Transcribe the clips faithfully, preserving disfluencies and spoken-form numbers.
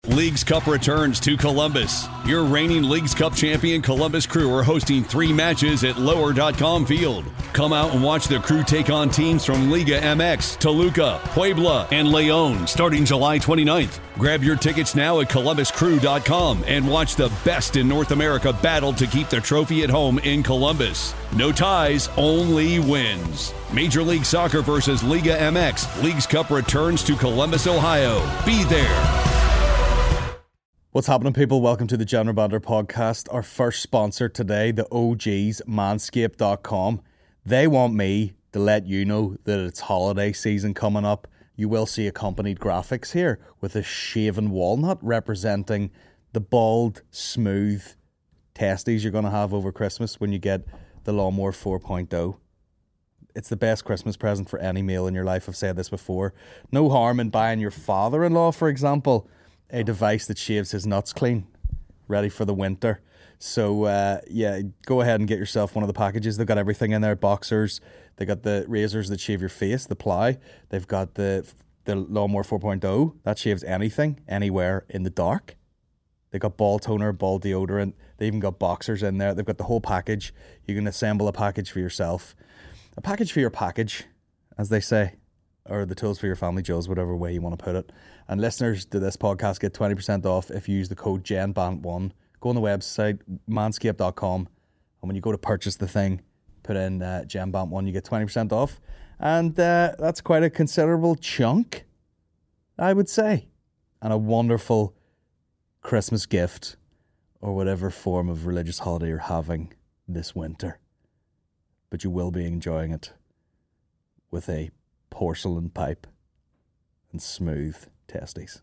Leagues Cup returns to Columbus. Your reigning Leagues Cup champion Columbus Crew are hosting three matches at lower dot com Field. Come out and watch the Crew take on teams from Liga M X, Toluca, Puebla, and Leon starting July twenty-ninth. Grab your tickets now at columbus crew dot com and watch the best in North America battle to keep the trophy at home in Columbus. No ties, only wins. Major League Soccer versus Liga M X. Leagues Cup returns to Columbus, Ohio. Be there. What's happening, people? Welcome to the General Banter podcast. Our first sponsor today, the O Gs, manscaped dot com. They want me to let you know that it's holiday season coming up. You will see accompanied graphics here with a shaven walnut representing the bald, smooth testes you're going to have over Christmas when you get the Lawnmower four point oh. It's the best Christmas present for any male in your life. I've said this before. No harm in buying your father-in-law, for example, a device that shaves his nuts clean, ready for the winter. So, uh, yeah, go ahead and get yourself one of the packages. They've got everything in there. Boxers. They got the razors that shave your face, the ply. They've got the the Lawnmower four point oh. That shaves anything, anywhere in the dark. They got ball toner, ball deodorant. They even got boxers in there. They've got the whole package. You can assemble a package for yourself. A package for your package, as they say. Or the tools for your family, Joes, whatever way you want to put it. And listeners to this podcast get twenty percent off if you use the code G E N B A N T one. Go on the website, manscaped dot com, and when you go to purchase the thing, put in uh, G E N B A N T one, you get twenty percent off. And uh, that's quite a considerable chunk, I would say. And a wonderful Christmas gift, or whatever form of religious holiday you're having this winter. But you will be enjoying it with a porcelain pipe and smooth testes.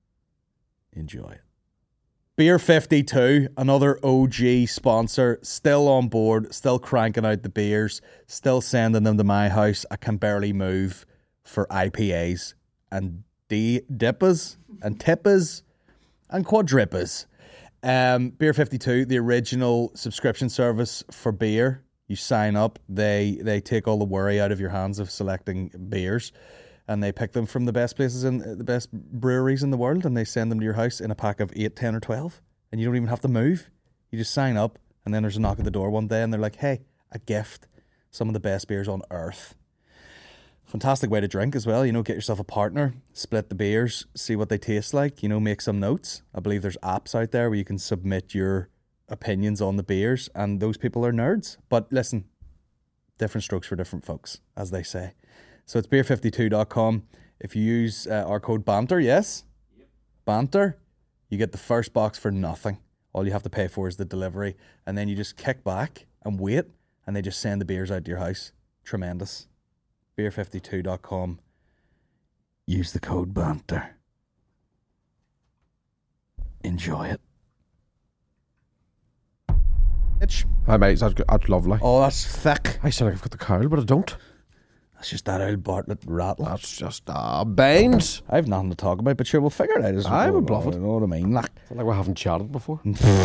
Enjoy it. Beer fifty-two, another O G sponsor, still on board, still cranking out the beers, still sending them to my house. I can barely move for I P As and D dippas and tippas and quadrippas. Um, Beer fifty-two, the original subscription service for beer. You sign up, they they take all the worry out of your hands of selecting beers, and they pick them from the best places in the best breweries in the world, and they send them to your house in a pack of eight, ten, or twelve, and you don't even have to move. You just sign up, and then there's a knock at the door one day, and they're like, "Hey, a gift, some of the best beers on earth." Fantastic way to drink as well. You know, get yourself a partner, split the beers, see what they taste like. You know, make some notes. I believe there's apps out there where you can submit your opinions on the beers, and those people are nerds. But listen, different strokes for different folks, as they say. So it's beer fifty-two dot com. If you use uh, our code BANTER, yes, yep. BANTER, you get the first box for nothing. All you have to pay for is the delivery, and then you just kick back and wait, and they just send the beers out to your house. Tremendous. beer fifty-two dot com. Use the code BANTER. Enjoy it. Hi mate, that's, that's lovely. Oh, that's thick. I sound like I've got the cowl, but I don't. That's just that old Bartlett rattle. That's just uh, Baines. I have nothing to talk about, but sure, we'll figure it out. As I well. would bluff it. You know what I mean? Like, I feel like we haven't chatted before.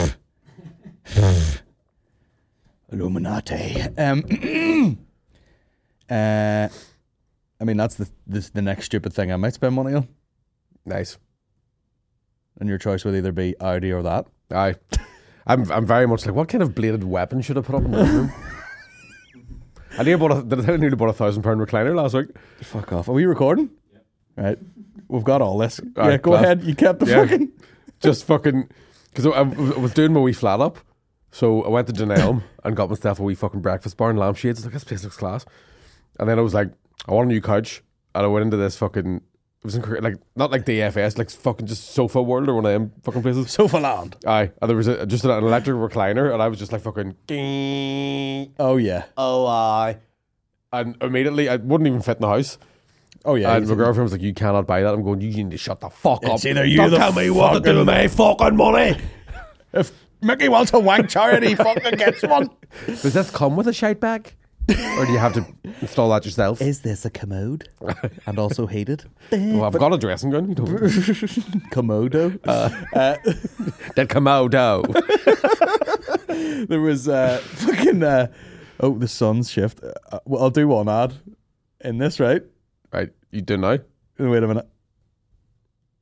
Illuminati. Um, uh, I mean, that's the this, the next stupid thing I might spend money on. Nice. And your choice would either be Audi or that. Aye. I'm I'm very much like, what kind of bladed weapon should I put up in my room? I nearly bought a, did I tell you I nearly bought a thousand pound recliner last week? Fuck off. Are we recording? Yeah. Right. We've got all this. Right, yeah, go class. ahead. You kept the yeah. fucking... Just fucking... Because I, I was doing my wee flat up. So I went to Dunelm and got myself a wee fucking breakfast bar and lampshades. I was like, this place looks class. And then I was like, I want a new couch. And I went into this fucking... It was in, like, not like D F S, like fucking just Sofa World or one of them fucking places. Sofa Land. Aye. And there was a, just an electric recliner, and I was just like fucking... Oh, yeah. Oh, aye. And immediately, I wouldn't even fit in the house. Oh, yeah. And my girlfriend was like, you cannot buy that. I'm going, you need to shut the fuck it's up. It's either you Don't the tell me what to do with my fucking money. If Mickey wants a wank charity, fucking gets one. Does this come with a shite bag? Or do you have to install that yourself? Is this a commode? And also heated? Well, I've got a dressing gun. You don't... Komodo? Uh, uh, that Komodo. There was uh, fucking... Uh, oh, the sun's shift. Uh, well, I'll do one ad in this, right? Right. You do now? Wait a minute.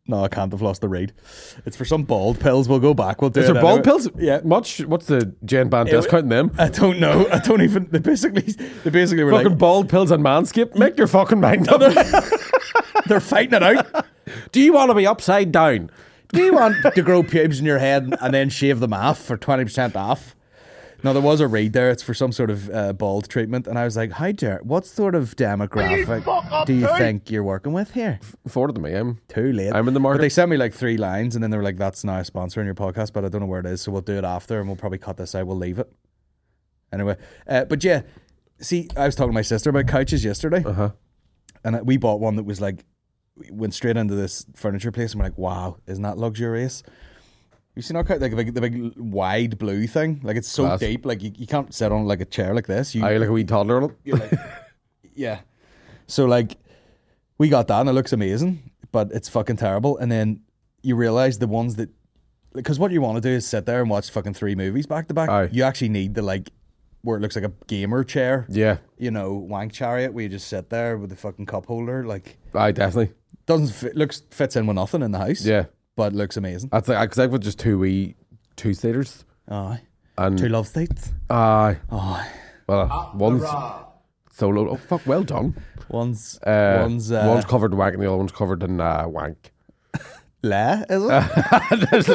No, I can't have lost the read. It's for some bald pills. We'll go back. We'll do Is it there bald anyway. pills? Yeah. Much? What's the Jen Band discounting them? I don't know. I don't even. They basically, they basically were Fucking like, bald pills and Manscaped? Make your fucking mind up. they're fighting it out. Do you want to be upside down? Do you want to grow pubes in your head and then shave them off for twenty percent off? No, there was a read there. It's for some sort of uh, bald treatment. And I was like, hi, Jared, what sort of demographic do you think you're working with here? Forward to me. I'm Too late. I'm in the market. But they sent me like three lines and then they were like, that's now a sponsor in your podcast, but I don't know where it is. So we'll do it after and we'll probably cut this out. We'll leave it. Anyway. Uh, but yeah, see, I was talking to my sister about couches yesterday. Uh-huh. And we bought one that was like, we went straight into this furniture place and we're like, wow, isn't that luxurious? You seen our couch, like the big, the big wide blue thing? Like it's so Class. deep, like you, you can't sit on like a chair like this. You, Are you like a wee toddler on it? you're like, yeah. So like, we got that and it looks amazing, but it's fucking terrible. And then you realize the ones that, because what you want to do is sit there and watch fucking three movies back to back. Aye. You actually need the like, where it looks like a gamer chair. Yeah. You know, wank chariot where you just sit there with the fucking cup holder. Like, Aye, definitely. doesn't fit, looks fits in with nothing in the house. Yeah. But looks amazing. That's like, because I've got just two wee two-seaters. Aye. And Two love states. Aye. Aye. Well, one's solo. Oh, fuck, well done. One's Uh, one's uh, one's covered in wank and the other one's covered in uh, wank. la, is it?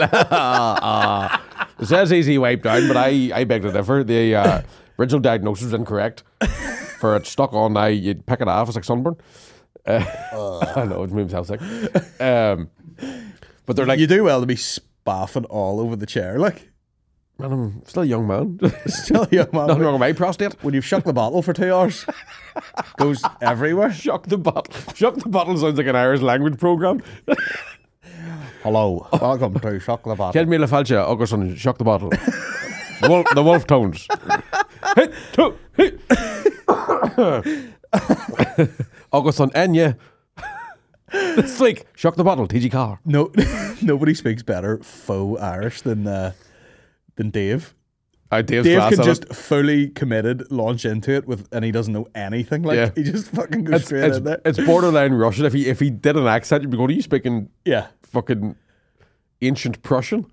It says easy wipe down, but I, I beg to differ. The uh, original diagnosis was incorrect. For it stuck on, I you'd pick it off. It's like sunburn. Uh, I know, it made me sound sick. Um, but they're like, You do well to be spaffing all over the chair, like man, I'm still a young man. still a young man. Nothing wrong with my prostate. When you've shook the bottle for two hours, goes everywhere. Shock the bottle. Shock the bottle sounds like an Irish language program. Hello, welcome to Shock the Bottle. Get me la falcha, Augustin, shock the bottle. the, wolf, the wolf tones. Hit, two, hit. Augustin, Enya. This week, shock the bottle, T G Carr. No, nobody speaks better faux Irish than uh, than Dave. Uh, Dave's Dave class can on just it. fully committed launch into it with, and he doesn't know anything. Like Yeah. he just fucking goes It's, straight it's, in there. it's borderline Russian. If he if he did an accent, you'd be going, are you speaking Yeah. fucking ancient Prussian?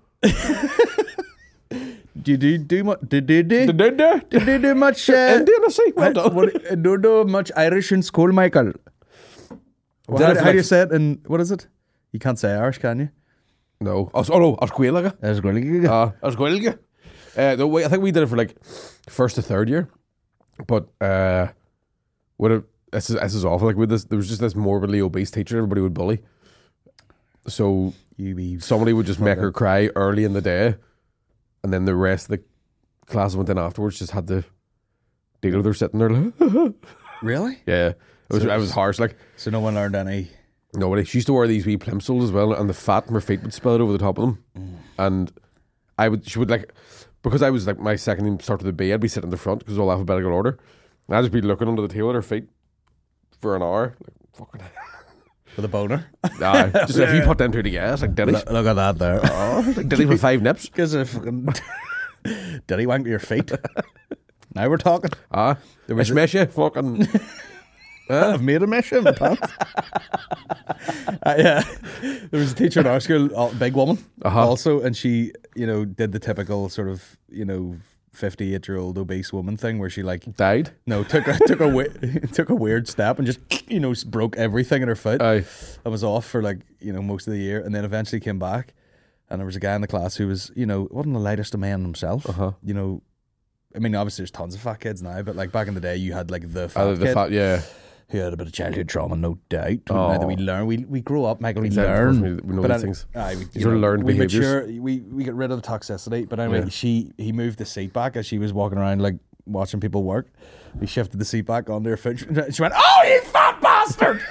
Did you do much? Did you do? Did they? Did you do much? Uh, Indian, I see. Well done. what, uh, do you do much Irish in school, Michael? Well, Did how, I how feel do you like- say it? In what is it? You can't say Irish, can you? No. Oh, oh no, Asquiliga. That's really Uh, Asquiliga. Uh, the way, I think we did it for like first to third year. But uh, what a, this, is, this is awful. Like with this, there was just this morbidly obese teacher everybody would bully. So You be somebody would just make her cry early in the day, and then the rest of the class went in afterwards just had to deal with her sitting there like, really? yeah. It was, So it was harsh. Like, So no one learned any. nobody. She used to wear these wee plimsolls as well, and the fat from her feet would spill out over the top of them. Mm. And I would, she would like, because I was like my second name started with a B, I'd be sitting in the front because it was all alphabetical order. And I'd just be looking under the table at her feet for an hour. Like, fucking With a boner. nah, just if you put them two together, it's like Diddy. Look, look at that there. Oh, it's like Diddy with five nips. Gives a fucking did he wank your feet? Now we're talking. Ah, there was smash you, fucking. I've made a mesh in my pants. uh, yeah, there was a teacher in our school, a big woman, Uh-huh. also, and she, you know, did the typical sort of, you know, fifty-eight-year-old obese woman thing where she like Died. no took a took a we- took a weird step and just you know broke everything in her foot. Aye. I was off for like you know most of the year, and then eventually came back, and there was a guy in the class who was you know wasn't the lightest of men himself. Uh-huh. You know, I mean, obviously there's tons of fat kids now, but like back in the day, you had like the fat Uh, the kid fat, yeah. who had a bit of childhood trauma, no doubt. Oh. Now that we learn, we we grow up, Michael. We Exactly, of learn. course we- we know But these I- things. Aye, we, These are learned we behaviours. mature, we we get rid of the toxicity. But anyway, Yeah. she he moved the seat back as she was walking around like watching people work. He shifted the seat back onto her foot. She went, "Oh, you fat bastard!"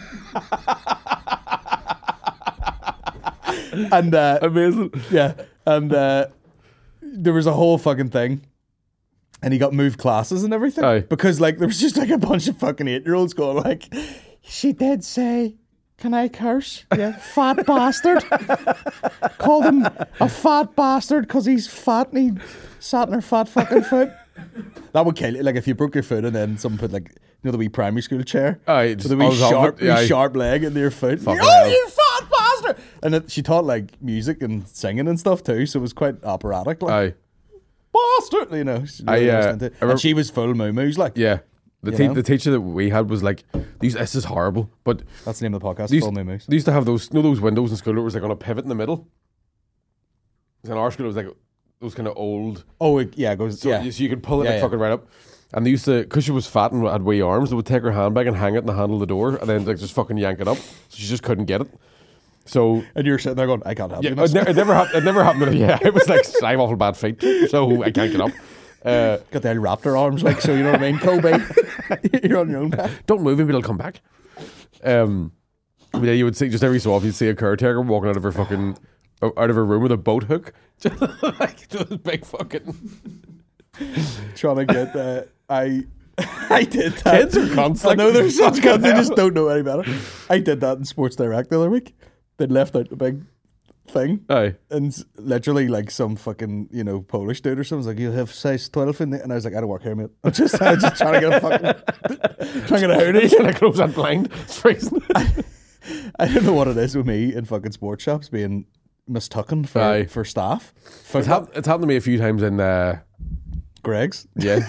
and uh, Amazing. yeah, and uh, there was a whole fucking thing. And he got moved classes and everything. Aye. Because like there was just like a bunch of fucking eight year olds going like, she did say, can I curse? Yeah, fat bastard. Called him a fat bastard because he's fat and he sat in her fat fucking foot. That would kill you. Like if you broke your foot and then someone put like, you know the wee primary school chair? Aye, With just the wee on top of sharp, it, yeah, wee aye. sharp leg into your foot. Fucking Oh, hell. you fat bastard! And it, she taught like music and singing and stuff too, so it was quite operatic. Like, Aye. bastard, you know. She I, really uh, was into it. I remember- and she was full moo-moos, like. Yeah. The, You te- know? the teacher that we had was like, these, this is horrible, but That's the name of the podcast, they used, Full Moo-moos. they used to have those, you know, those windows in school that was like on a pivot in the middle. In our school, it was like those kind of old. Oh, it, yeah, it goes, So, yeah. you, so you could pull it Yeah, like yeah. fucking right up. And they used to, because she was fat and had wee arms, they would take her handbag and hang it in the handle of the door and then like just fucking yank it up. So she just couldn't get it. So And you're sitting there going, I can't help yeah, you. it, ne- it never happened. It never happened. To, yeah, it was like I have awful bad feet, so I can't get up. Uh, Got the old raptor arms, like, so you know what I mean? Kobe. You're on your own back. don't move, maybe it'll come back. Um, but yeah, you would see just every so often you'd see a caretaker walking out of her fucking out of her room with a boat hook, just like just big fucking. Trying to get that. I I did that. Kids are cunts. I Like, know they're such fucking cunts, they hell. just don't know any better. I did that in Sports Direct the other week. They left out the big thing. Aye. And s- literally, like, some fucking, you know, Polish dude or something was like, you have size twelve in there. And I was like, I don't work here, mate. I'm just, I'm just trying to get a fucking, trying to get a hoodie. Trying to close that blind. It's freezing. I don't know what it is with me in fucking sports shops being mistaken for, Aye. for staff. For It's, hap- it's happened to me a few times in. Uh, Greg's. yeah.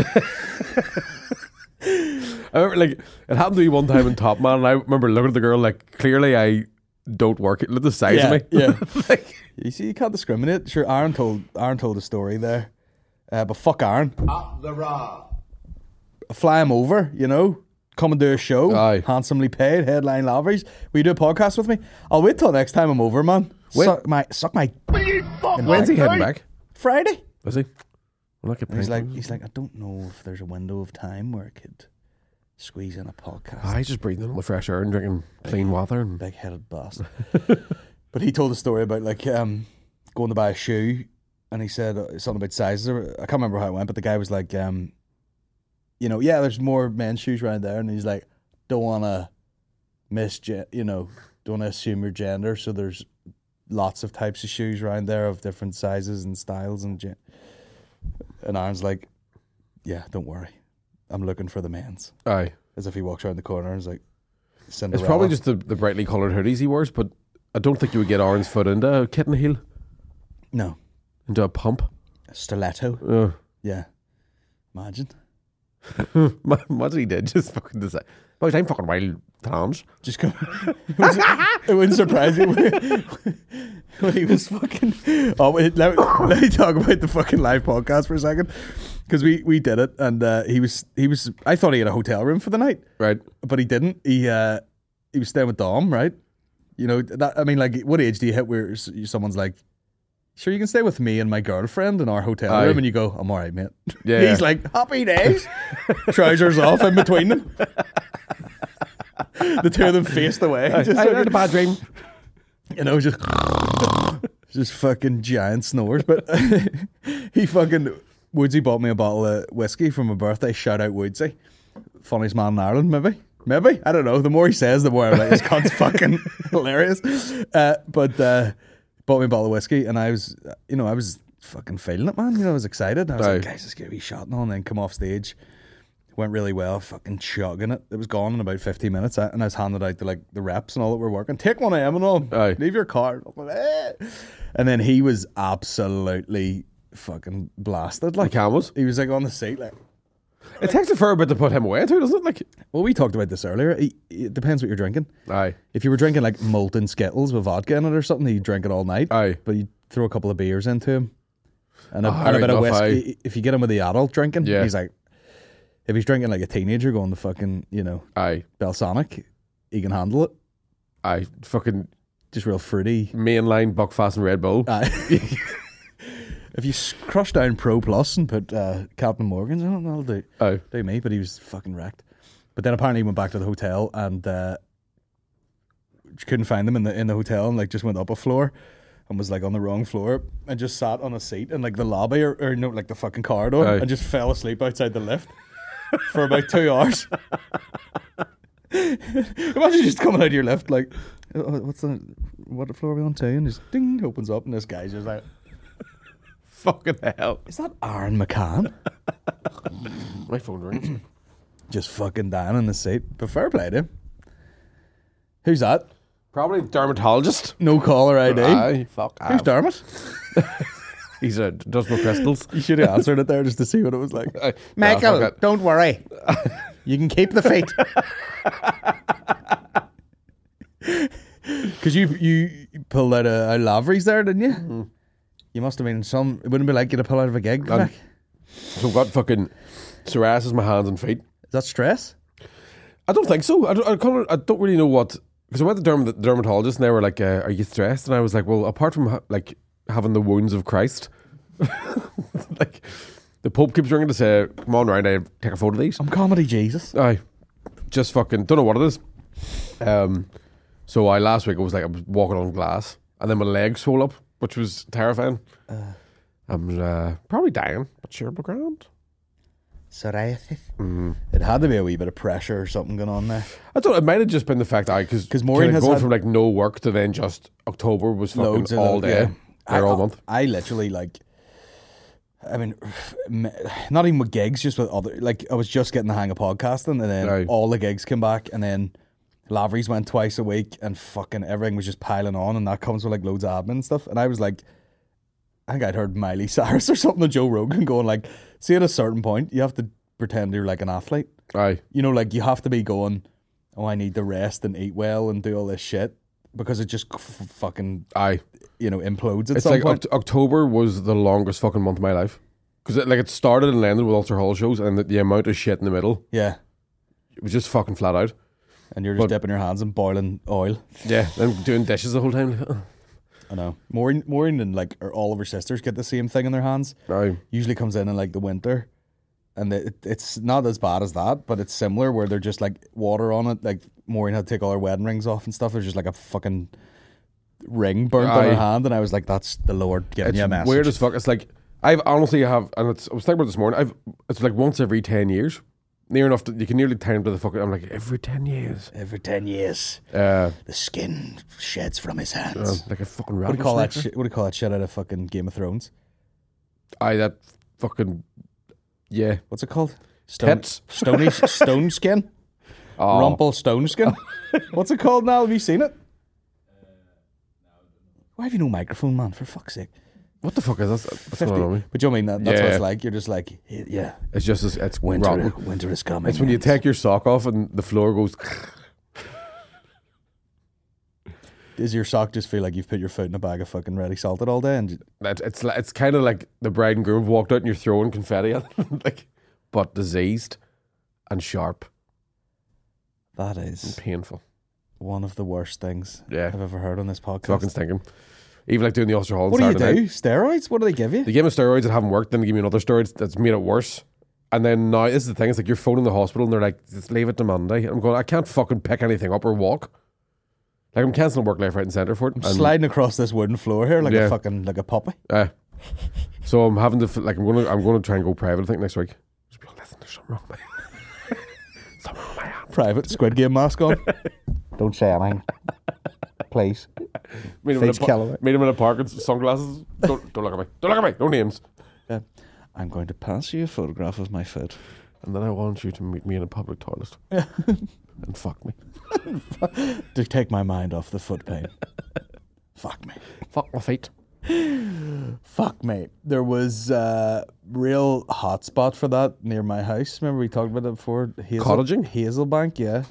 I remember, like, it happened to me one time in Top Man, and I remember looking at the girl like, clearly I don't work it. Look at the size Yeah, of me. yeah. Like, You see, you can't discriminate. Sure, Aaron told Aaron told a story there, uh, but fuck Aaron. Up the raw. Fly him over, you know. Come and do a show. Aye. Handsomely paid, headline lavies. Will you do a podcast with me? I'll wait till next time I'm over, man. When- Suck my suck my. when's he heading back? Friday. Is he? Well, not get And he's paid. like, he's like, I don't know if there's a window of time where I could squeeze in a podcast. I just breathing in the fresh air and drinking clean water. And Big headed bastard. But he told a story about like um, going to buy a shoe, and he said uh, something about sizes. or- I can't remember how it went, but the guy was like, um, you know, yeah, there's more men's shoes around there, and he's like, don't want to miss, you know, don't want to assume your gender, so there's lots of types of shoes around there of different sizes and styles, and gen- and Aaron's like, yeah, don't worry, I'm looking for the men's. aye. As if he walks around the corner and is like, Cinderella. It's probably just the, the brightly coloured hoodies he wears, but I don't think you would get Aaron's foot into a kitten heel, no into a pump. stiletto. Uh, Yeah, imagine. Imagine he did just fucking decide. Boys, I'm fucking wild trans. Just go. it, was, it wouldn't surprise you when, when he was fucking. Oh, wait, let, let me talk about the fucking live podcast for a second, because we, we did it, and uh, he was he was. I thought he had a hotel room for the night, Right. but he didn't. He uh, he was staying with Dom, right? You know that. I mean, like, what age do you hit where s- someone's like, sure, you can stay with me and my girlfriend in our hotel Aye. room, and you go, I'm all right, mate. Yeah, He's yeah. like, happy days. Trousers off in between them. The two of them faced away. Just I had a fucking- bad dream. you know, just just fucking giant snores. But he fucking Woodsy bought me a bottle of whiskey for my birthday. Shout out Woodsy, funniest man in Ireland, maybe. Maybe I don't know. The more he says, the more I'm like, this cunt's fucking hilarious. Uh, but uh, bought me a bottle of whiskey, and I was, you know, I was fucking feeling it, man. You know, I was excited. I was Aye. like, guys, let's get a wee shot now, and then come off stage. Went really well, fucking chugging it. It was gone in about fifteen minutes, uh, and I was handed out to like the reps and all that were working. Take one of them and all. Aye. Leave your card. I'm like, "Eh." And then he was absolutely fucking blasted. Like, Cam was. he was like on the seat, like. It takes a fair bit to put him away too, doesn't it? Like, Well, we talked about this earlier. It, it depends what you're drinking. aye, If you were drinking like molten Skittles with vodka in it or something, you'd drink it all night. Aye. But you throw a couple of beers into him and a, Oh, and a right bit of enough, whiskey. If you get him with the adult drinking, Yeah. he's like, if he's drinking like a teenager going to fucking, you know, aye, Balsamic, he can handle it. aye. Fucking Just real fruity. mainline Buckfast and Red Bull. Aye. If you s- crush down Pro Plus and put uh, Captain Morgan's on it, that'll do, Aye. do me. But he was fucking wrecked. But then apparently he went back to the hotel and uh, couldn't find them in the in the hotel, and like just went up a floor and was like on the wrong floor and just sat on a seat in like the lobby or, or no, like the fucking corridor, Aye. and just fell asleep outside the lift for about two hours. Imagine just coming out of your lift like, "Oh, what's the what floor are we on to?" And just ding opens up, and this guy's just like, Fucking hell. "Is that Aaron McCann?" My phone rings. Just fucking dying in the seat. But fair play to him. Who's that? Probably dermatologist. No caller I D. Aye, fuck. Who's aye. Dermot? He's a does no crystals. You should have answered it there just to see what it was like. Aye. Michael, Nah, fuck it. don't worry. You can keep the feet. Because you you pulled out a, a Lavery's there, didn't you? Mm. You must have been some. It wouldn't be like you to pull out of a gig. And- Like. So I've got fucking psoriasis in my hands and feet. Is that stress? I don't think so. I don't, I can't- I don't really know what... Because I went to derm- the dermatologist and they were like, uh, are you stressed? And I was like, well, apart from ha- like having the wounds of Christ, like the Pope keeps ringing to say, come on round, I take a photo of these. I'm comedy Jesus. Aye. Just fucking... Don't know what it is. Um, so I last week, it was like I was walking on glass and then my legs swole up, which was terrifying. Uh, I'm uh, probably dying, but sure, but grand. Psoriasis. Mm. It had to be a wee bit of pressure or something going on there. I thought it might have just been the fact I because 'Cause Maureen has going had- from like no work to then just October was fucking Loads of all lo- day yeah. or I, all month. I literally like. I mean, not even with gigs, just with other. Like I was just getting the hang of podcasting, and then Right. all the gigs came back, and then Lavery's went twice a week, and fucking everything was just piling on, and that comes with like loads of admin and stuff. And I was like, I think I'd heard Miley Cyrus or something, of Joe Rogan going like, see at a certain point, you have to pretend you're like an athlete. Aye, You know, like you have to be going, oh, I need to rest and eat well and do all this shit because it just f- fucking, aye. you know, implodes at It's some like point. Oct- October was the longest fucking month of my life because it, like it started and ended with Ulster Hall shows, and the, the amount of shit in the middle, Yeah. it was just fucking flat out. And you're just But- dipping your hands in boiling oil. Yeah, then doing dishes the whole time. I know. Maureen, Maureen and like her, all of her sisters get the same thing in their hands. Aye, Usually comes in in like the winter. And it, it's not as bad as that, but it's similar where they're just like water on it. Like Maureen had to take all her wedding rings off and stuff. There's just like a fucking ring burnt on her Aye. hand. And I was like, that's the Lord giving it's you a message. weird as fuck. It's like I've honestly have, and it's, I was thinking about it this morning. I've it's like once every ten years, near enough that you can nearly time to the fucking. I'm like every ten years. Every ten years, Uh, the skin sheds from his hands. uh, like a fucking what do you call that? rattlesnake. Shi- what do you call that shit out of fucking Game of Thrones? Aye, that fucking yeah. What's it called? Stone, Tits. stony stone skin. Oh. Rumple stone skin. What's it called now? Have you seen it? Why have you no microphone, man? For fuck's sake. What the fuck is that? That's fifty. going on me. But you know what I mean that, that's what Yeah. it's like. You're just like, yeah, It's just as- it's winter, rotten. winter is coming. It's when you and- take your sock off and the floor goes. Does your sock just feel like you've put your foot in a bag of fucking ready salted all day? And It's it's li- it's kind of like the bride and groom have walked out and you're throwing confetti at them, like, but diseased and sharp, that is painful. one of the worst things Yeah. I've ever heard on this podcast. Fucking stinking. Even like doing the Ulster Hall. on What do you Saturday do? night. Steroids? What do they give you? They gave me steroids that haven't worked. Then they give me another steroids that's made it worse. And then now this is the thing. It's like you're phoning the hospital and they're like, "Just leave it to Monday." I'm going. I can't fucking pick anything up or walk. Like I'm cancelling work left, right, and centre for it. I'm And- sliding across this wooden floor here like Yeah. a fucking like a puppy. Uh, so I'm having to f- like I'm gonna I'm gonna try and go private. I think next week. Just be like, listen, there's something wrong with me. Something wrong with my hand. Private Squid Game mask on. Don't say anything, please. Meet him, in a Face par- Callaway. meet him in a park with sunglasses. Don't don't look at me. Don't look at me. No names. Uh, I'm going to pass you a photograph of my foot. And then I want you to meet me in a public toilet and fuck me. To take my mind off the foot pain. Fuck me. Fuck my feet. Fuck me. There was a real hot spot for that near my house. Remember we talked about it before? Hazel, Cottaging? Hazelbank, yeah.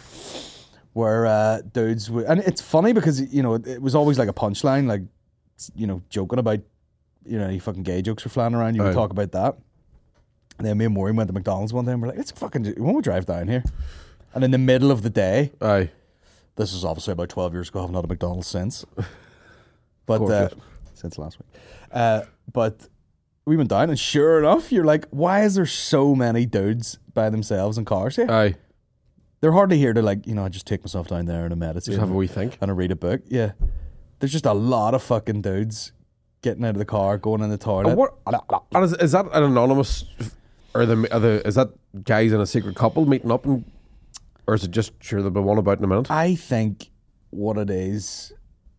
Where uh, dudes, w- and it's funny because, you know, it, it was always like a punchline, like, you know, joking about, you know, any fucking gay jokes were flying around. You would Aye. talk about that. And then me and Maureen went to McDonald's one day and we're like, let's fucking, do- why don't we drive down here? And in the middle of the day, Aye. this was obviously about twelve years ago. I've not had a McDonald's since. But course, uh, yes. since last week. Uh, but we went down, and sure enough, you're like, why is there so many dudes by themselves in cars here? Aye. They're hardly here to, like, you know, I just take myself down there and I meditate Just have a wee think. and I read a book. Yeah. There's just a lot of fucking dudes getting out of the car, going in the toilet. And what, and is, is that an anonymous, or the, are the is that guys in a secret couple meeting up, and, or is it just sure there'll be one about in a minute? I think what it is.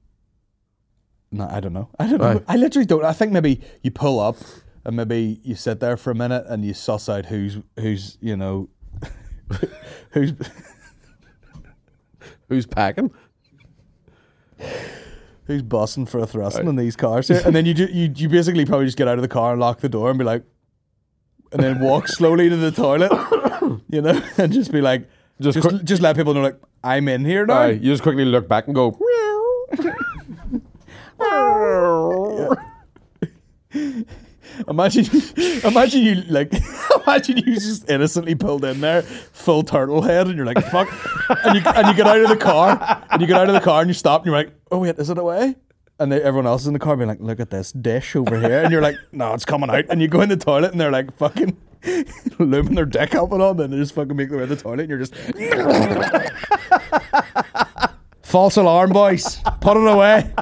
No, I don't know. I don't know. Aye. I literally don't. I think maybe you pull up and maybe you sit there for a minute and you suss out who's who's you know who's Who's packing? Who's bussing for a thrusting in these cars here? And then you, ju- you you basically probably just get out of the car and lock the door and be like, and then walk slowly to the toilet, you know, and just be like, Just just quick- just let people know, like, I'm in here now. Aye, you just quickly look back and go. Imagine, imagine you like, imagine you just innocently pulled in there, full turtle head, and you're like, fuck, and you and you get out of the car, and you get out of the car, and you stop, and you're like, oh wait, is it away? And they, everyone else is in the car being like, look at this dish over here, and you're like, no, it's coming out, and you go in the toilet, and they're like, fucking looming their dick up and on, and they just fucking make their way to the toilet, and you're just false alarm, boys, put it away.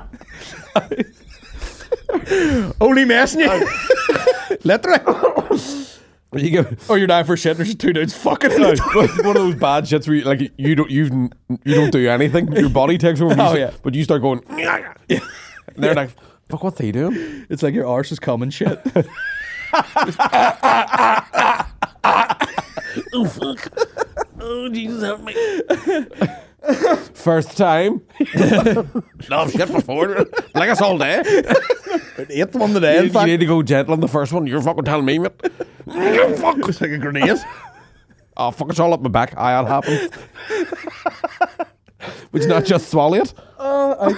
Only messing you. Literally. You go. Or you're down for shit and there's just two dudes fucking in No, the toilet. one of those bad shits where you, like you don't you you don't do anything. Your body takes over. You Oh, s- yeah. But you start going. And they're like, "Fuck, what's he doing?" It's like your arse is coming shit. Oh Jesus, help me! First time. No shit before. Like us all day. Eighth one today, You, in you fact. need to go gentle on the first one. You're fucking telling me, mate. Fuck. It's like a grenade. Oh, fuck, it's all up my back. Aye, that happens. Would you not just swallow it? Uh,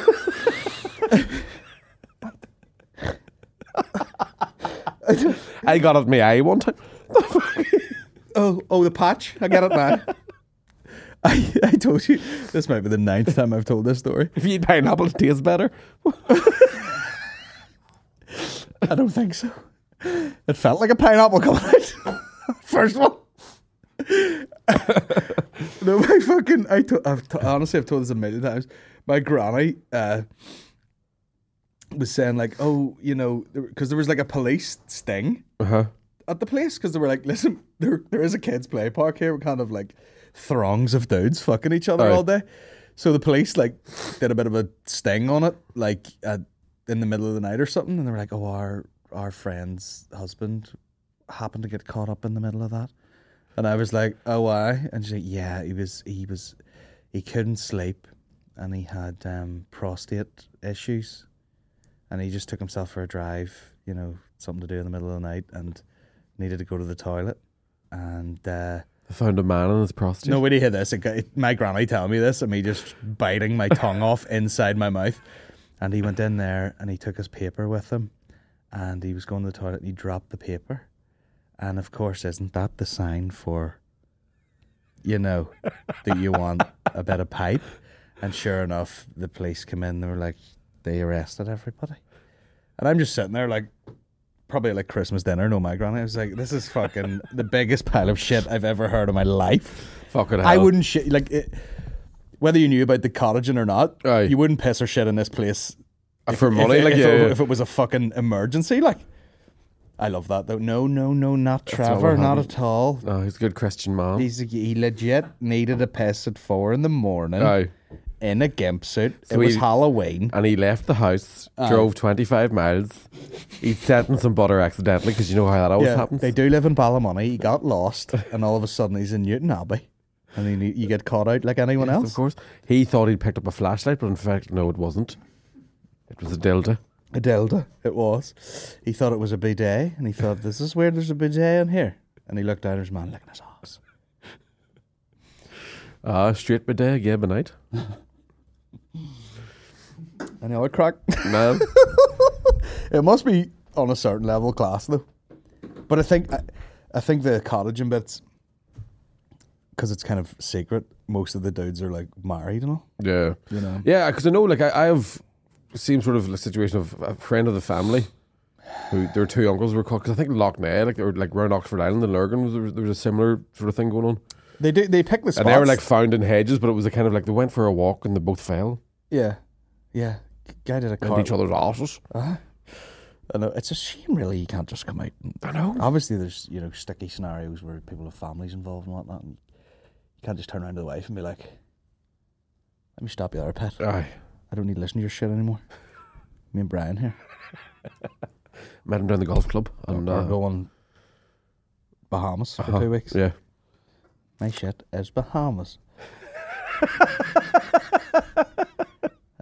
I, I got it in my eye one time. oh, oh, the patch. I get it now. I, I told you. This might be the ninth time I've told this story. If you eat pineapple, it tastes better. I don't think so. It felt like a pineapple coming out. First one. No, my fucking. I to, I've to, honestly, I've told this a million times. My granny uh, was saying like, "Oh, you know," because there was like a police sting Uh huh. at the place because they were like, "Listen, there there is a kids' play park here. We're kind of like throngs of dudes fucking each other Aye. all day." So the police like did a bit of a sting on it, like at, in the middle of the night or something, and they were like, "Oh, our our friend's husband happened to get caught up in the middle of that." And I was like, "Oh, why?" And she's like, "Yeah, he was he was he couldn't sleep, and he had um, prostate issues, and he just took himself for a drive, you know, something to do in the middle of the night, and needed to go to the toilet, and." Uh, I found a man in his prostate. No, wait till you hear this. It, got- it, my granny telling me this and me just biting my tongue off inside my mouth. And he went in there and he took his paper with him and he was going to the toilet and he dropped the paper. And of course, isn't that the sign for, you know, that you want a bit of pipe? And sure enough, the police come in. They were like, they arrested everybody. And I'm just sitting there like, probably like Christmas dinner, no, my granny. I was like, this is fucking the biggest pile of shit I've ever heard in my life. Fucking hell. I wouldn't shit, like, it, whether you knew about the cottaging or not, Aye. you wouldn't piss or shit in this place Uh, for money, if, like if, yeah, it, yeah. if it was a fucking emergency. Like, I love that though. No, no, no, not not Trevor, what not happened. at all. Oh, he's a good Christian man. He's he legit needed a piss at four in the morning Aye. in a gimp suit. So it was he- Halloween. And he left the house, Aye. drove twenty-five miles. He'd set in some butter accidentally because you know how that always Yeah, happens. they do live in Ballymoney. He got lost, and all of a sudden he's in Newton Abbey, and then you, you get caught out like anyone Yes, else. Of course. He thought he'd picked up a flashlight, but in fact, no, it wasn't. It was a dildo. A dildo, it was. He thought it was a bidet, and he thought, "This is where there's a bidet in here." And he looked down at his man, licking his ass. Ah, straight by day, gay by night. Any other crack? No. It must be on a certain level class though. But I think I, I think the cottaging bits, because it's kind of secret. Most of the dudes are like married and all. Yeah. You know. Yeah, because I know, like, I, I have seen sort of the situation of a friend of the family who their two uncles were caught, because I think Loch Ness, like, or like around Oxford Island and Lurgan, was, there, was, there was a similar sort of thing going on. They do. They pick the spots. And they were like found in hedges, but it was a kind of like they went for a walk and they both fell yeah, yeah. Guy did a into car. each other's asses. Uh-huh. I know. It's a shame, really. You can't just come out. And, I know. Obviously, there's you know sticky scenarios where people have families involved and whatnot, and you can't just turn around to the wife and be like, "Let me stop you there, pet. Aye. I don't need to listen to your shit anymore." Me and Brian here. Met him down the golf club. And, We're uh, going Bahamas for uh-huh. two weeks. Yeah. My shit is Bahamas.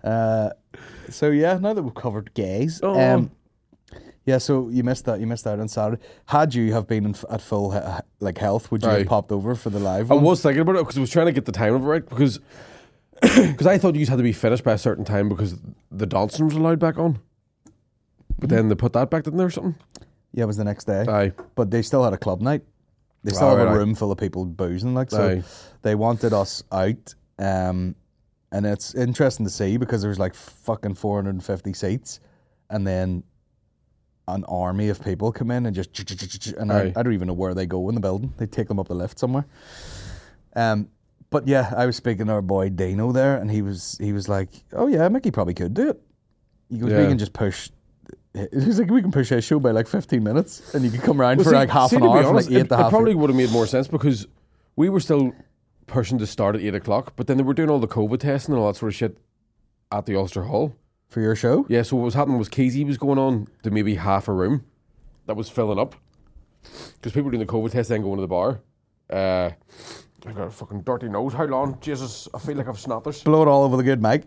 Uh, so yeah, now that we've covered gays, Oh. um, yeah. So you missed that. You missed out on Saturday. Had you have been in, f- at full he- like health, would you Aye. have popped over for the live I one? was thinking about it because I was trying to get the time of it right because because I thought you had to be finished by a certain time because the dancing was allowed back on. But then they put that back, didn't they, or something? Yeah, it was the next day. Aye. But they still had a club night. They still Oh, had a right, aye. room full of people boozing, like so. Aye. They wanted us out, um, and it's interesting to see because there was like fucking four hundred and fifty seats, and then an army of people come in and just and I, Aye. I don't even know where they go in the building. They take them up the lift somewhere. Um, but yeah, I was speaking to our boy Dino there, and he was he was like, "Oh yeah, Mickey probably could do it." He goes, "We Yeah. can just push." He's like, "We can push his show by like fifteen minutes, and you can come around Well, for see- like half see, an to be hour, from honest, like eight it, to it half." probably would have made more sense because we were still pushing to start at eight o'clock, but then they were doing all the COVID testing and all that sort of shit at the Ulster Hall. for your show. Yeah, so what was happening was Casey was going on to maybe half a room that was filling up because people were doing the COVID test then going to the bar. Uh, I got a fucking dirty nose. How long? Jesus, I feel like I've snappers. Blow it all over the good mic.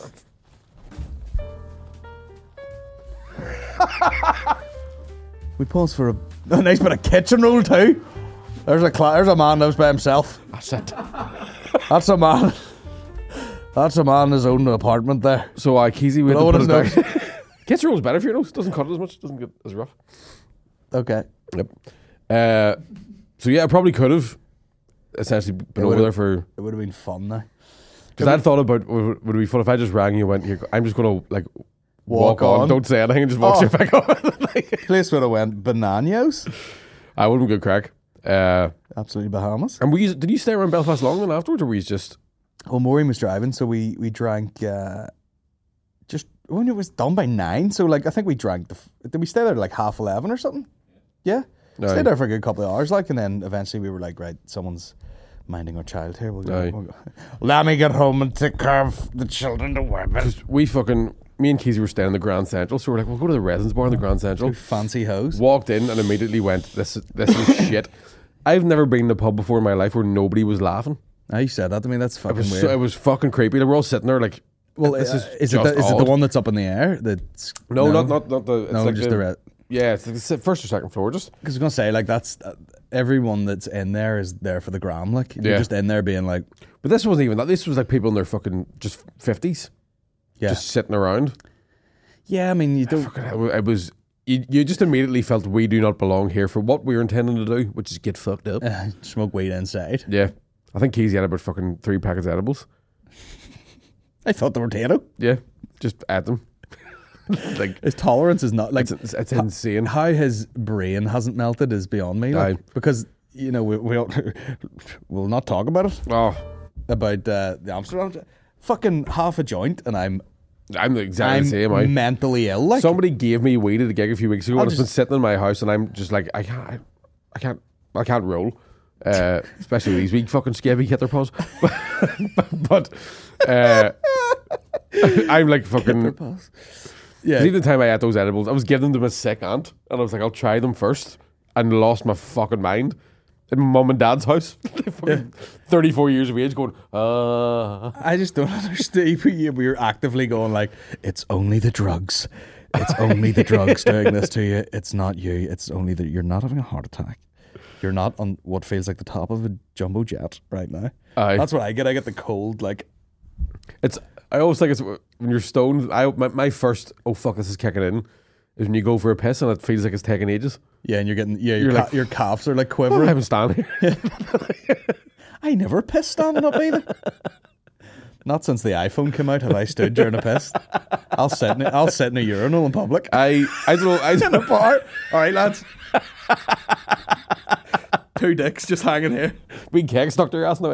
We pause for a, a nice bit of kitchen roll too. There's a cla- there's a man lives by himself. That's it. That's a man. That's a man in his own apartment there. So uh, Casey went Blow to it put his it back. Gets rolls better for your nose. Doesn't cut it as much. Doesn't get as rough. Okay. Yep. Uh, so yeah, I probably could have essentially been It over would've- there for It would have been fun now. because I'd thought about would, would it be fun if I just rang you and went here. I'm just gonna like walk, Walk on. on. don't say anything, and just walk Oh. straight back on. Like, Place would have went bananas. I wouldn't good crack. Uh, Absolutely Bahamas. and we did you stay around Belfast long then afterwards, or were you just Well, Maureen was driving, so we we drank uh, just when it was done by nine. So like I think we drank the. f- Did we stay there like half eleven or something? Yeah, Aye. stayed there for a good couple of hours, like, and then eventually we were like, right, someone's minding our child here. We'll go. Aye. We'll go. Let me get home and take care of the children to work. we fucking me and Casey were staying in the Grand Central, so we're like, we'll go to the residence bar in the Grand Central. Fancy house. Walked in and immediately went, this is this is shit. I've never been in a pub before in my life where nobody was laughing. Now you said that to me. That's It fucking was weird. so, it was fucking creepy. Like, we're all sitting there like, well, this uh, is is, it just the, is it the odd. one that's up in the air? That's No, not not not the. It's no, like just the, red. Yeah, it's like the se- first or second floor. Just Because I was gonna say like that's uh, everyone that's in there is there for the gram. Like you're Yeah. just in there being like, but this wasn't even that. This was like people in their fucking just fifties, yeah, just sitting around. yeah. I mean, you don't. Fucking hell, it was. You, you just immediately felt we do not belong here for what we were intending to do, which is get fucked up. Uh, smoke weed inside. Yeah, I think Casey had about fucking three packets of edibles. I thought they were potato. Yeah, just at them. Like His tolerance is not like it's, it's, it's insane. how his brain hasn't melted is beyond me. Like, Aye. because you know we we'll, we'll not talk about it Oh, about uh, the Amsterdam. Fucking half a joint, and I'm I'm exactly I'm the same. I, mentally ill. Like somebody gave me weed at a gig a few weeks ago, I'll and it's been just- sitting in my house, and I'm just like, I can't, I, I can't, I can't roll. Uh, especially with these weak fucking scabby hitter paws. But uh, I'm like fucking. yeah, Even the time I ate those edibles, I was giving them to my sick aunt, and I was like, I'll try them first, and lost my fucking mind in my mum and dad's house. Fucking thirty-four years of age, going, uh. I just don't understand. We we were actively going like, it's only the drugs. It's only the drugs doing this to you. It's not you. It's only that you're not having a heart attack. You're not on what feels like the top of a jumbo jet right now. Aye. That's what I get. I get the cold, like, It's. I always think it's when you're stoned. I my, my first oh fuck this is kicking in is when you go for a piss and it feels like it's taking ages. yeah, and you're getting, yeah, your, You're ca- like- your calves are like I quivering. haven't standing here. I never pissed standing up either. Not since the iPhone came out have I stood during a piss. I'll sit in a, I'll sit in a urinal in public. I I don't know. I In a bar. All right, lads. Two dicks just hanging here. big keg stuck to your ass in the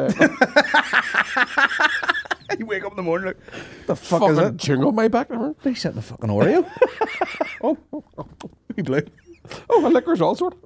way. You wake up in the morning like, the fuck is Fucking it? chewing on my back. Oh, They sent the fucking Oreo. oh, oh, oh, he blew. a liquor's all sort.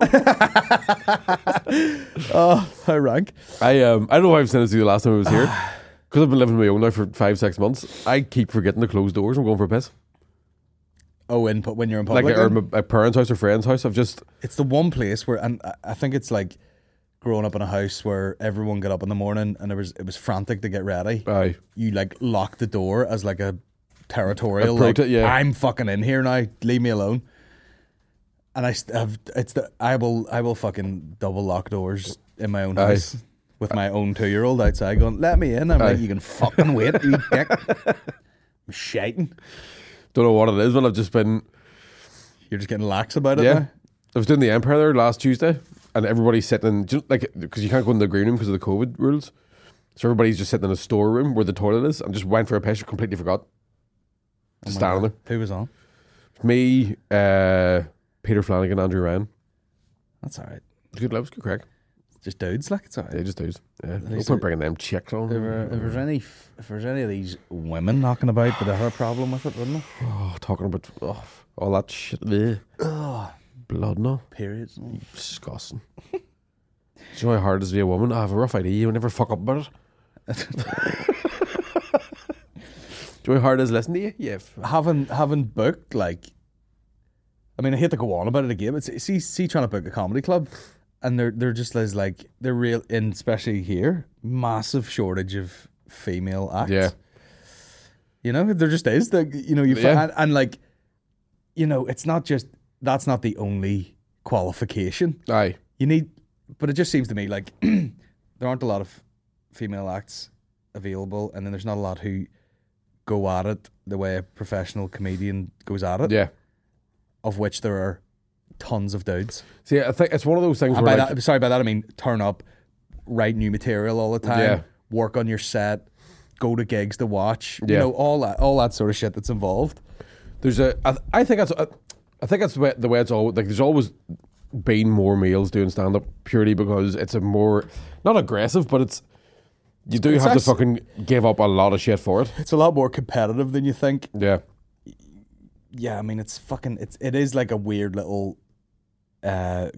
Oh, how rank. I um I don't know if I've sent it to you the last time I was here because I've been living on my own now for five six months. I keep forgetting to close doors. I'm going for a piss. Oh, in when you're in Like public. or then? my, my parents' house or friend's house. I've just It's the one place where, and I- I think it's like growing up in a house where everyone got up in the morning and it was it was frantic to get ready. aye You like lock the door as like a territorial. Approach Like, it, yeah. I'm fucking in here now. Leave me alone. And I st- have it's the I will I will fucking double lock doors in my own Aye. house with my own two year old outside going, let me in. I'm Aye. like, you can fucking wait, you dick. I'm shiting. Don't know what it is, but I've just been. You're just getting lax about it Yeah, now. I was doing the Empire there last Tuesday, and everybody's sitting in, just like, because you can't go in the green room because of the COVID rules. So everybody's just sitting in a storeroom where the toilet is, and just went for a piss. Completely forgot. Just Oh my standing God. Who was on? there. Me, uh, Peter Flanagan, Andrew Ryan. That's all right. It was good. That was good crack. Just dudes, like, it's all right. They just do. Yeah, no least point it- bringing them chicks on. If, there- if there's any, if there's any of these women knocking about, but they have a problem with it, wouldn't they? Oh, talking about oh, all that shit. Bleh. Oh, Blood, no. periods. Disgusting. Do you know how hard it is to be a woman? I have a rough idea. You never fuck up about it. Do you know how hard it is to listen to you? Yeah. f- having having booked like, I mean, I hate to go on about it again, but see, see, see trying to book a comedy club, and they're they're just as like they're real, in especially here, massive shortage of female acts. Yeah. You know, there just is the you know you fi- Yeah. and, and like, you know, it's not just that's not the only qualification. Aye. You need, but it just seems to me like there aren't a lot of female acts available, and then there's not a lot who go at it the way a professional comedian goes at it. Yeah. Of which there are tons of dudes. See, I think it's one of those things And where by like, that, sorry, by that I mean turn up, write new material all the time, Yeah. work on your set, go to gigs to watch, you Yeah. know, all that, all that sort of shit that's involved. there's a. I, I think that's. I think that's the way, the way it's all. Like, there's always been more males doing stand up purely because it's a more not aggressive, but it's you do It's have actually- to fucking give up a lot of shit for it. It's a lot more competitive than you think. Yeah. Yeah, I mean, it's fucking, it's it is like a weird little, uh,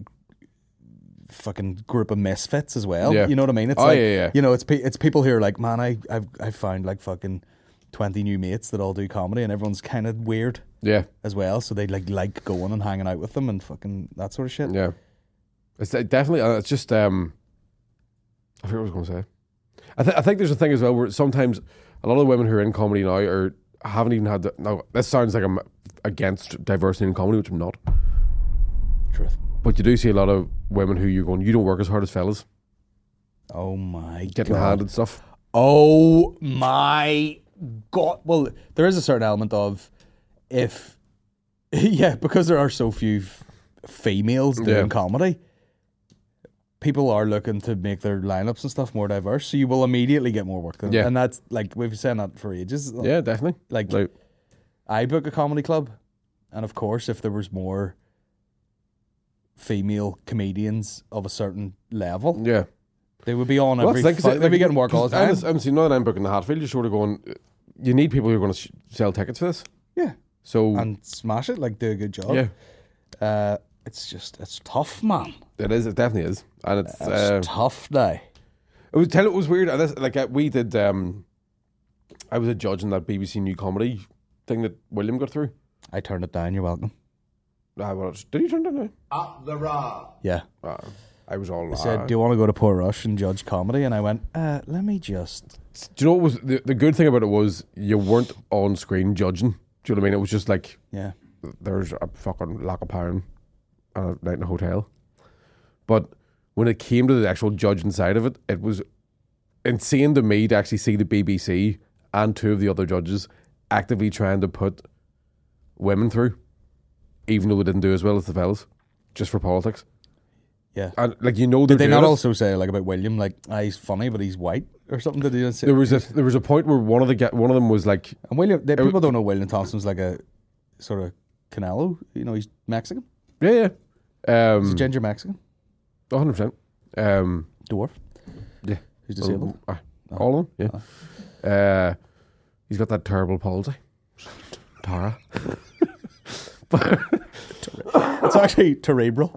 fucking group of misfits as well. Yeah. You know what I mean? It's Oh, like, yeah, yeah. you know, it's pe- it's people who are like, man, I I've I found like fucking twenty new mates that all do comedy, and everyone's kind of weird Yeah. as well. So they like like going and hanging out with them and fucking that sort of shit. Yeah. It's uh, definitely. Uh, it's just. Um. I forget what I was going to say. I, th- I think there's a thing as well where sometimes a lot of the women who are in comedy now are haven't even had. The, no, this sounds like I'm against diversity in comedy, which I'm not. Truth. But you do see a lot of women who you're going, you don't work as hard as fellas, Oh my getting god. handed stuff. Oh my god. Well, there is a certain element of if yeah, because there are so few f- females doing Yeah. comedy, people are looking to make their lineups and stuff more diverse. So you will immediately get more work done. Yeah. And that's like we've been saying that for ages. Yeah, definitely. Like Like, I book a comedy club, and of course if there was more female comedians of a certain level, yeah. they would be on Well, every that's the fu- thing, 'cause, they'd be like, getting work all the time. I'm, I'm seeing now that I'm booking the Hatfield, you're sort of going, uh, you need people who are going to sh- sell tickets for this. Yeah. So, And smash it, like do a good job. yeah, Uh, it's just it's tough, man. it is. It definitely is. And it's, It's uh, tough now. it was, tell it was weird. And this, like, uh, we did, um, I was a judge in that B B C New Comedy thing that William got through. I turned it down. You're welcome. Ah, well, did he turn it down? Up the raw. Yeah. Ah, I was all He said, ah. "Do you want to go to Port Rush and judge comedy?" And I went, uh, "Let me just." Do you know what was the, the good thing about it was you weren't on screen judging. Do you know what I mean? It was just like Yeah. there's a fucking lack of power and a night in a hotel. But when it came to the actual judging side of it, it was insane to me to actually see the B B C and two of the other judges actively trying to put women through, even though they didn't do as well as the fellas, just for politics. Yeah. And like you know, they're Did they doing not it. also say like about William, like ah, he's funny but he's white or something? Did they say? There was a there was a point where one of the ga- one of them was like, And William, they, people don't know William Thompson's like a sort of Canelo. You know, he's Mexican. yeah, yeah, He's a um, ginger Mexican one hundred percent, um, dwarf. yeah, Who's disabled. Ah, all of them, yeah. Uh, he's got that terrible palsy, Tara. It's actually cerebral.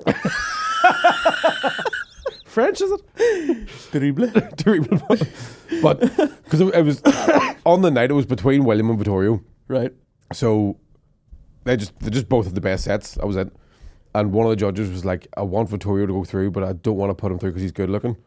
French, is it? Cerebral. Terrible. But because it, it was on the night, it was between William and Vittorio. Right. So they just they just both had the best sets. That was it. And one of the judges was like, "I want Vittorio to go through, but I don't want to put him through because he's good looking."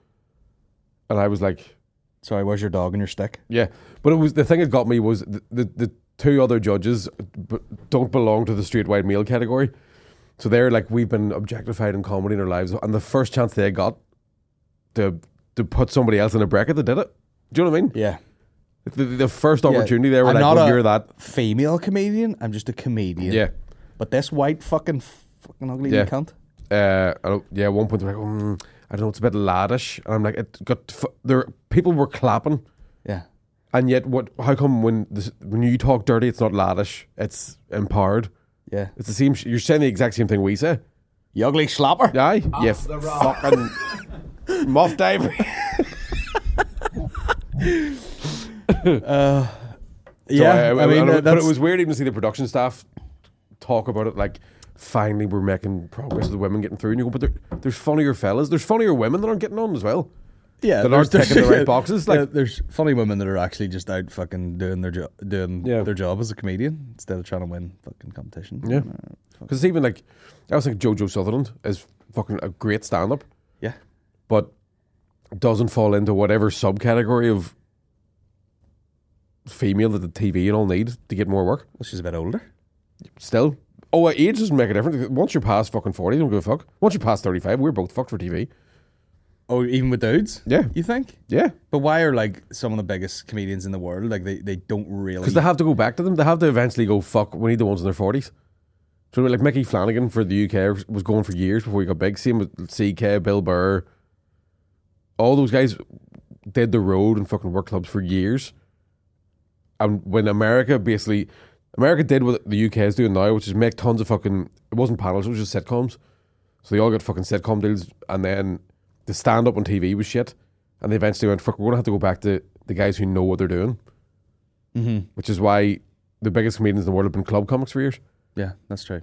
And I was like, Sorry, where's your dog and your stick? "Yeah." But it was the thing that got me was the the, the two other judges b- don't belong to the straight white male category. So they're like, we've been objectified in comedy in our lives. And the first chance they got to to put somebody else in a bracket, they did it. Do you know what I mean? Yeah. The, the first opportunity, yeah. they were I'm like, not well, a you're that. female comedian. I'm just a comedian. Yeah. But this white fucking fucking ugly Yeah. cunt. Uh, I don't, yeah, at one point they're like, mm, I don't know, it's a bit laddish. And I'm like, it got, f- there, people were clapping. Yeah. And yet, what? How come when this, when you talk dirty, it's not laddish, it's empowered? Yeah. It's the same, sh- you're saying the exact same thing we say. You ugly slapper. Aye, you fucking muff diver. uh, So yeah, I, I, I mean, I, uh, but that's, it was weird even to see the production staff talk about it. Like, finally, we're making progress with the women getting through. And you go, but there, there's funnier fellas. There's funnier women that aren't getting on as well. yeah, that there's- aren't ticking the there's- right boxes. Like, yeah, there's funny women that are actually just out fucking doing their job, doing Yeah. their job as a comedian instead of trying to win fucking competition. Yeah. Uh, fuck. because even like, I was like, Jojo Sutherland is fucking a great stand-up, Yeah, but doesn't fall into whatever subcategory of female that the T V and all need to get more work. well, she's a bit older. Still. Oh, uh, age doesn't make a difference. Once you're past fucking forty, don't give a fuck. Once you're past thirty-five, we're both fucked for T V. Oh, even with dudes? Yeah. You think? Yeah. But why are like some of the biggest comedians in the world like they, they don't really? Because they have to go back to them. They have to eventually go, fuck, we need the ones in their forties. So like Mickey Flanagan for the U K was going for years before he got big. Same with C K, Bill Burr. All those guys did the road and fucking work clubs for years. And when America basically, America did what the U K is doing now, which is make tons of fucking, it wasn't panels, it was just sitcoms. So they all got fucking sitcom deals, and then the stand up on T V was shit. And they eventually went, fuck, we're going to have to go back to the guys who know what they're doing. Mm-hmm. Which is why the biggest comedians in the world have been club comics for years. Yeah, that's true.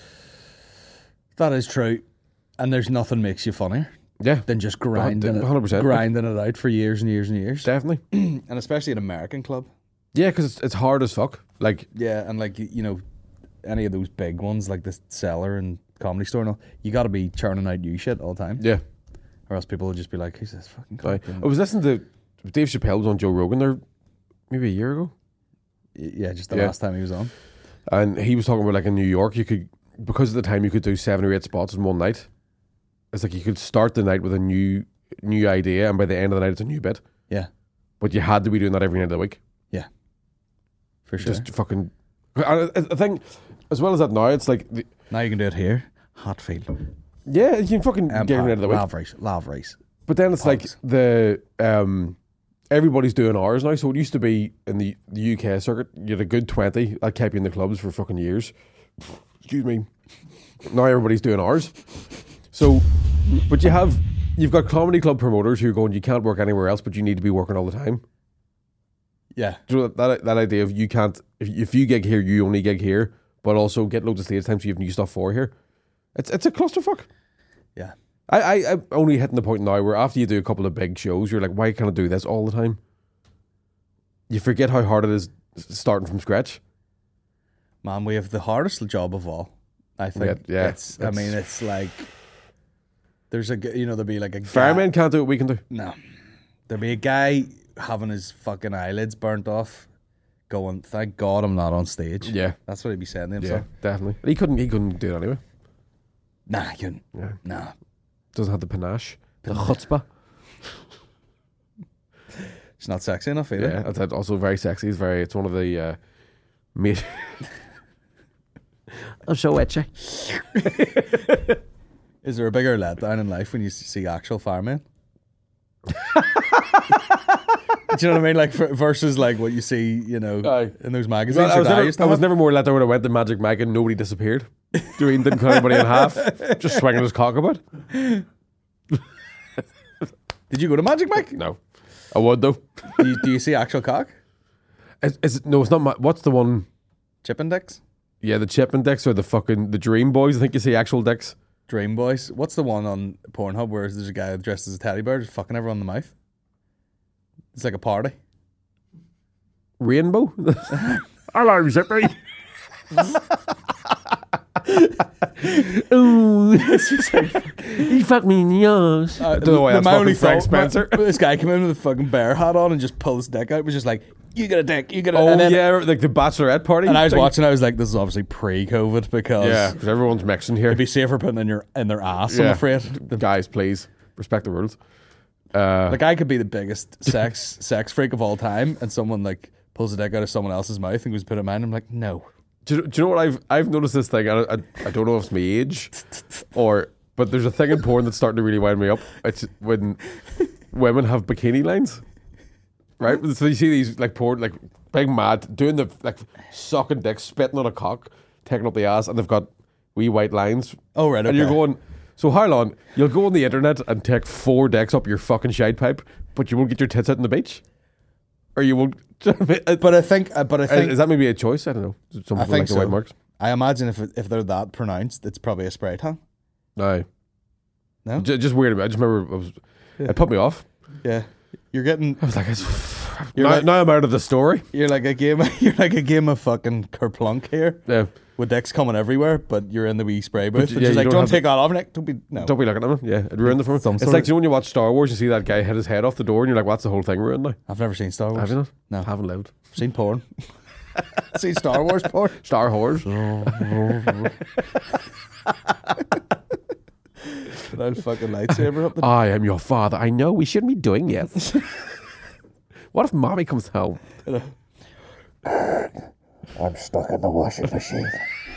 That is true. And there's nothing makes you funnier Yeah. than just grinding, one hundred percent. it, grinding it out for years and years and years. Definitely. And especially an American club. Yeah, because it's, it's hard as fuck. Like, Yeah, and like, you know, any of those big ones like the Cellar and Comedy Store and all, you got to be churning out new shit all the time. yeah. Or else people will just be like, who's this fucking I, cunt? I was listening to Dave Chappelle was on Joe Rogan there maybe a year ago. Yeah, just the Yeah. last time he was on. And he was talking about like in New York, you could, because at the time you could do seven or eight spots in one night. It's like you could start the night with a new new idea, and by the end of the night, it's a new bit. Yeah, But you had to be doing that every night of the week. yeah. For sure. Just fucking. I, I think, as well as that now, it's like, the, Now you can do it here. Hatfield. yeah, you can fucking get every night of the week. Lav race. Lav race. But then it's Hogs. like the um, everybody's doing ours now. So it used to be in the, the U K circuit, you had a good twenty that kept you in the clubs for fucking years. Excuse me. Now everybody's doing ours. So, but you have you've got comedy club promoters who are going, you can't work anywhere else, but you need to be working all the time. Yeah. Do you know that that idea of you can't if if you gig here, you only gig here, but also get loads of stage time so you have new stuff for here. It's it's a clusterfuck. Yeah. I, I, I'm only hitting the point now where after you do a couple of big shows, you're like, why can't I do this all the time? You forget how hard it is starting from scratch. Man, we have the hardest job of all. I think. Yeah, yeah, It's, I mean, it's like there's a g- you know there'll be like a guy, Firemen can't do what we can do. No, there'll be a guy having his fucking eyelids burnt off, going, "Thank God I'm not on stage." Yeah, That's what he'd be saying to yeah, himself. definitely. He couldn't. He couldn't do it anyway. Nah, you couldn't. Yeah, Nah. doesn't have the panache, the chutzpah. It's not sexy enough either. Yeah, that's also very sexy. It's very. It's one of the. Uh, made I'm so itchy. Is there a bigger letdown in life when you see actual firemen? Do you know what I mean? Like for, versus like what you see, you know, Aye. in those magazines. Well, I your was, dad never, used to I was have. never more let down when I went to Magic Mike and nobody disappeared. Doing didn't cut anybody in half, just swinging his cock about. Did you go to Magic Mike? No, I would though. do, you, do you see actual cock? Is, is it, no, it's not. Ma- What's the one? Chipping dicks? Yeah, the Chip and Dicks or the fucking the Dream Boys. I think you see actual dicks. Dream Boys. What's the one on Pornhub where there's a guy dressed as a teddy bear just fucking everyone in the mouth? It's like a party. Rainbow. Hello, Zippy. Ooh, it's just like He fucked me in the nose. Uh, I don't know why the- that's my only fucking Frank thought- Spencer. my- this guy came in with a fucking bear hat on and just pulled his dick out. It was just like, you got a dick, you got a Oh and then, yeah, like the bachelorette party. And I was thing. watching, I was like, this is obviously pre-COVID because Yeah, because everyone's mixing here. it'd be safer putting in your in their ass, I'm Yeah. afraid. Guys, please respect the rules. Uh, Like, I could be the biggest sex sex freak of all time, and someone like pulls a dick out of someone else's mouth and goes put it in mine. I'm like, no. do, you, do you know what I've I've noticed this thing? I, I, I don't know if it's my age, or but there's a thing in porn that's starting to really wind me up. It's when women have bikini lines, right? So you see these like porn, like big mad doing the like sucking dick, spitting on a cock, taking up the ass, and they've got wee white lines. Oh, right, And you're okay. going. So how long? You'll go on the internet and take four dicks up your fucking shite pipe, but you won't get your tits out on the beach, or you won't. But I think, uh, but I think, Is that maybe a choice? I don't know. Some I people think like the so. white marks. I imagine if it, if they're that pronounced, it's probably a spray tan. No. No? J- just weird. I just remember it, was, it put me off. Yeah, you're getting. I was like, it's, You're now, like- now I'm out of the story. You're like a game. You're like a game of fucking kerplunk here, Yeah. with dicks coming everywhere, but you're in the wee spray booth. yeah, It's just you like, don't don't have take that off, Nick. Don't be no. Don't be looking at him. Yeah, it ruined it for me. Some It's sort like, of- you know when you watch Star Wars, you see that guy hit his head off the door, and you're like, what's the whole thing ruined now? I've never seen Star Wars. Have you not? No. Haven't lived. Seen porn. Seen Star Wars porn. Star Wars. Without a fucking lightsaber up the. I am your father. I know we shouldn't be doing this. What if mommy comes home? I'm stuck in the washing machine.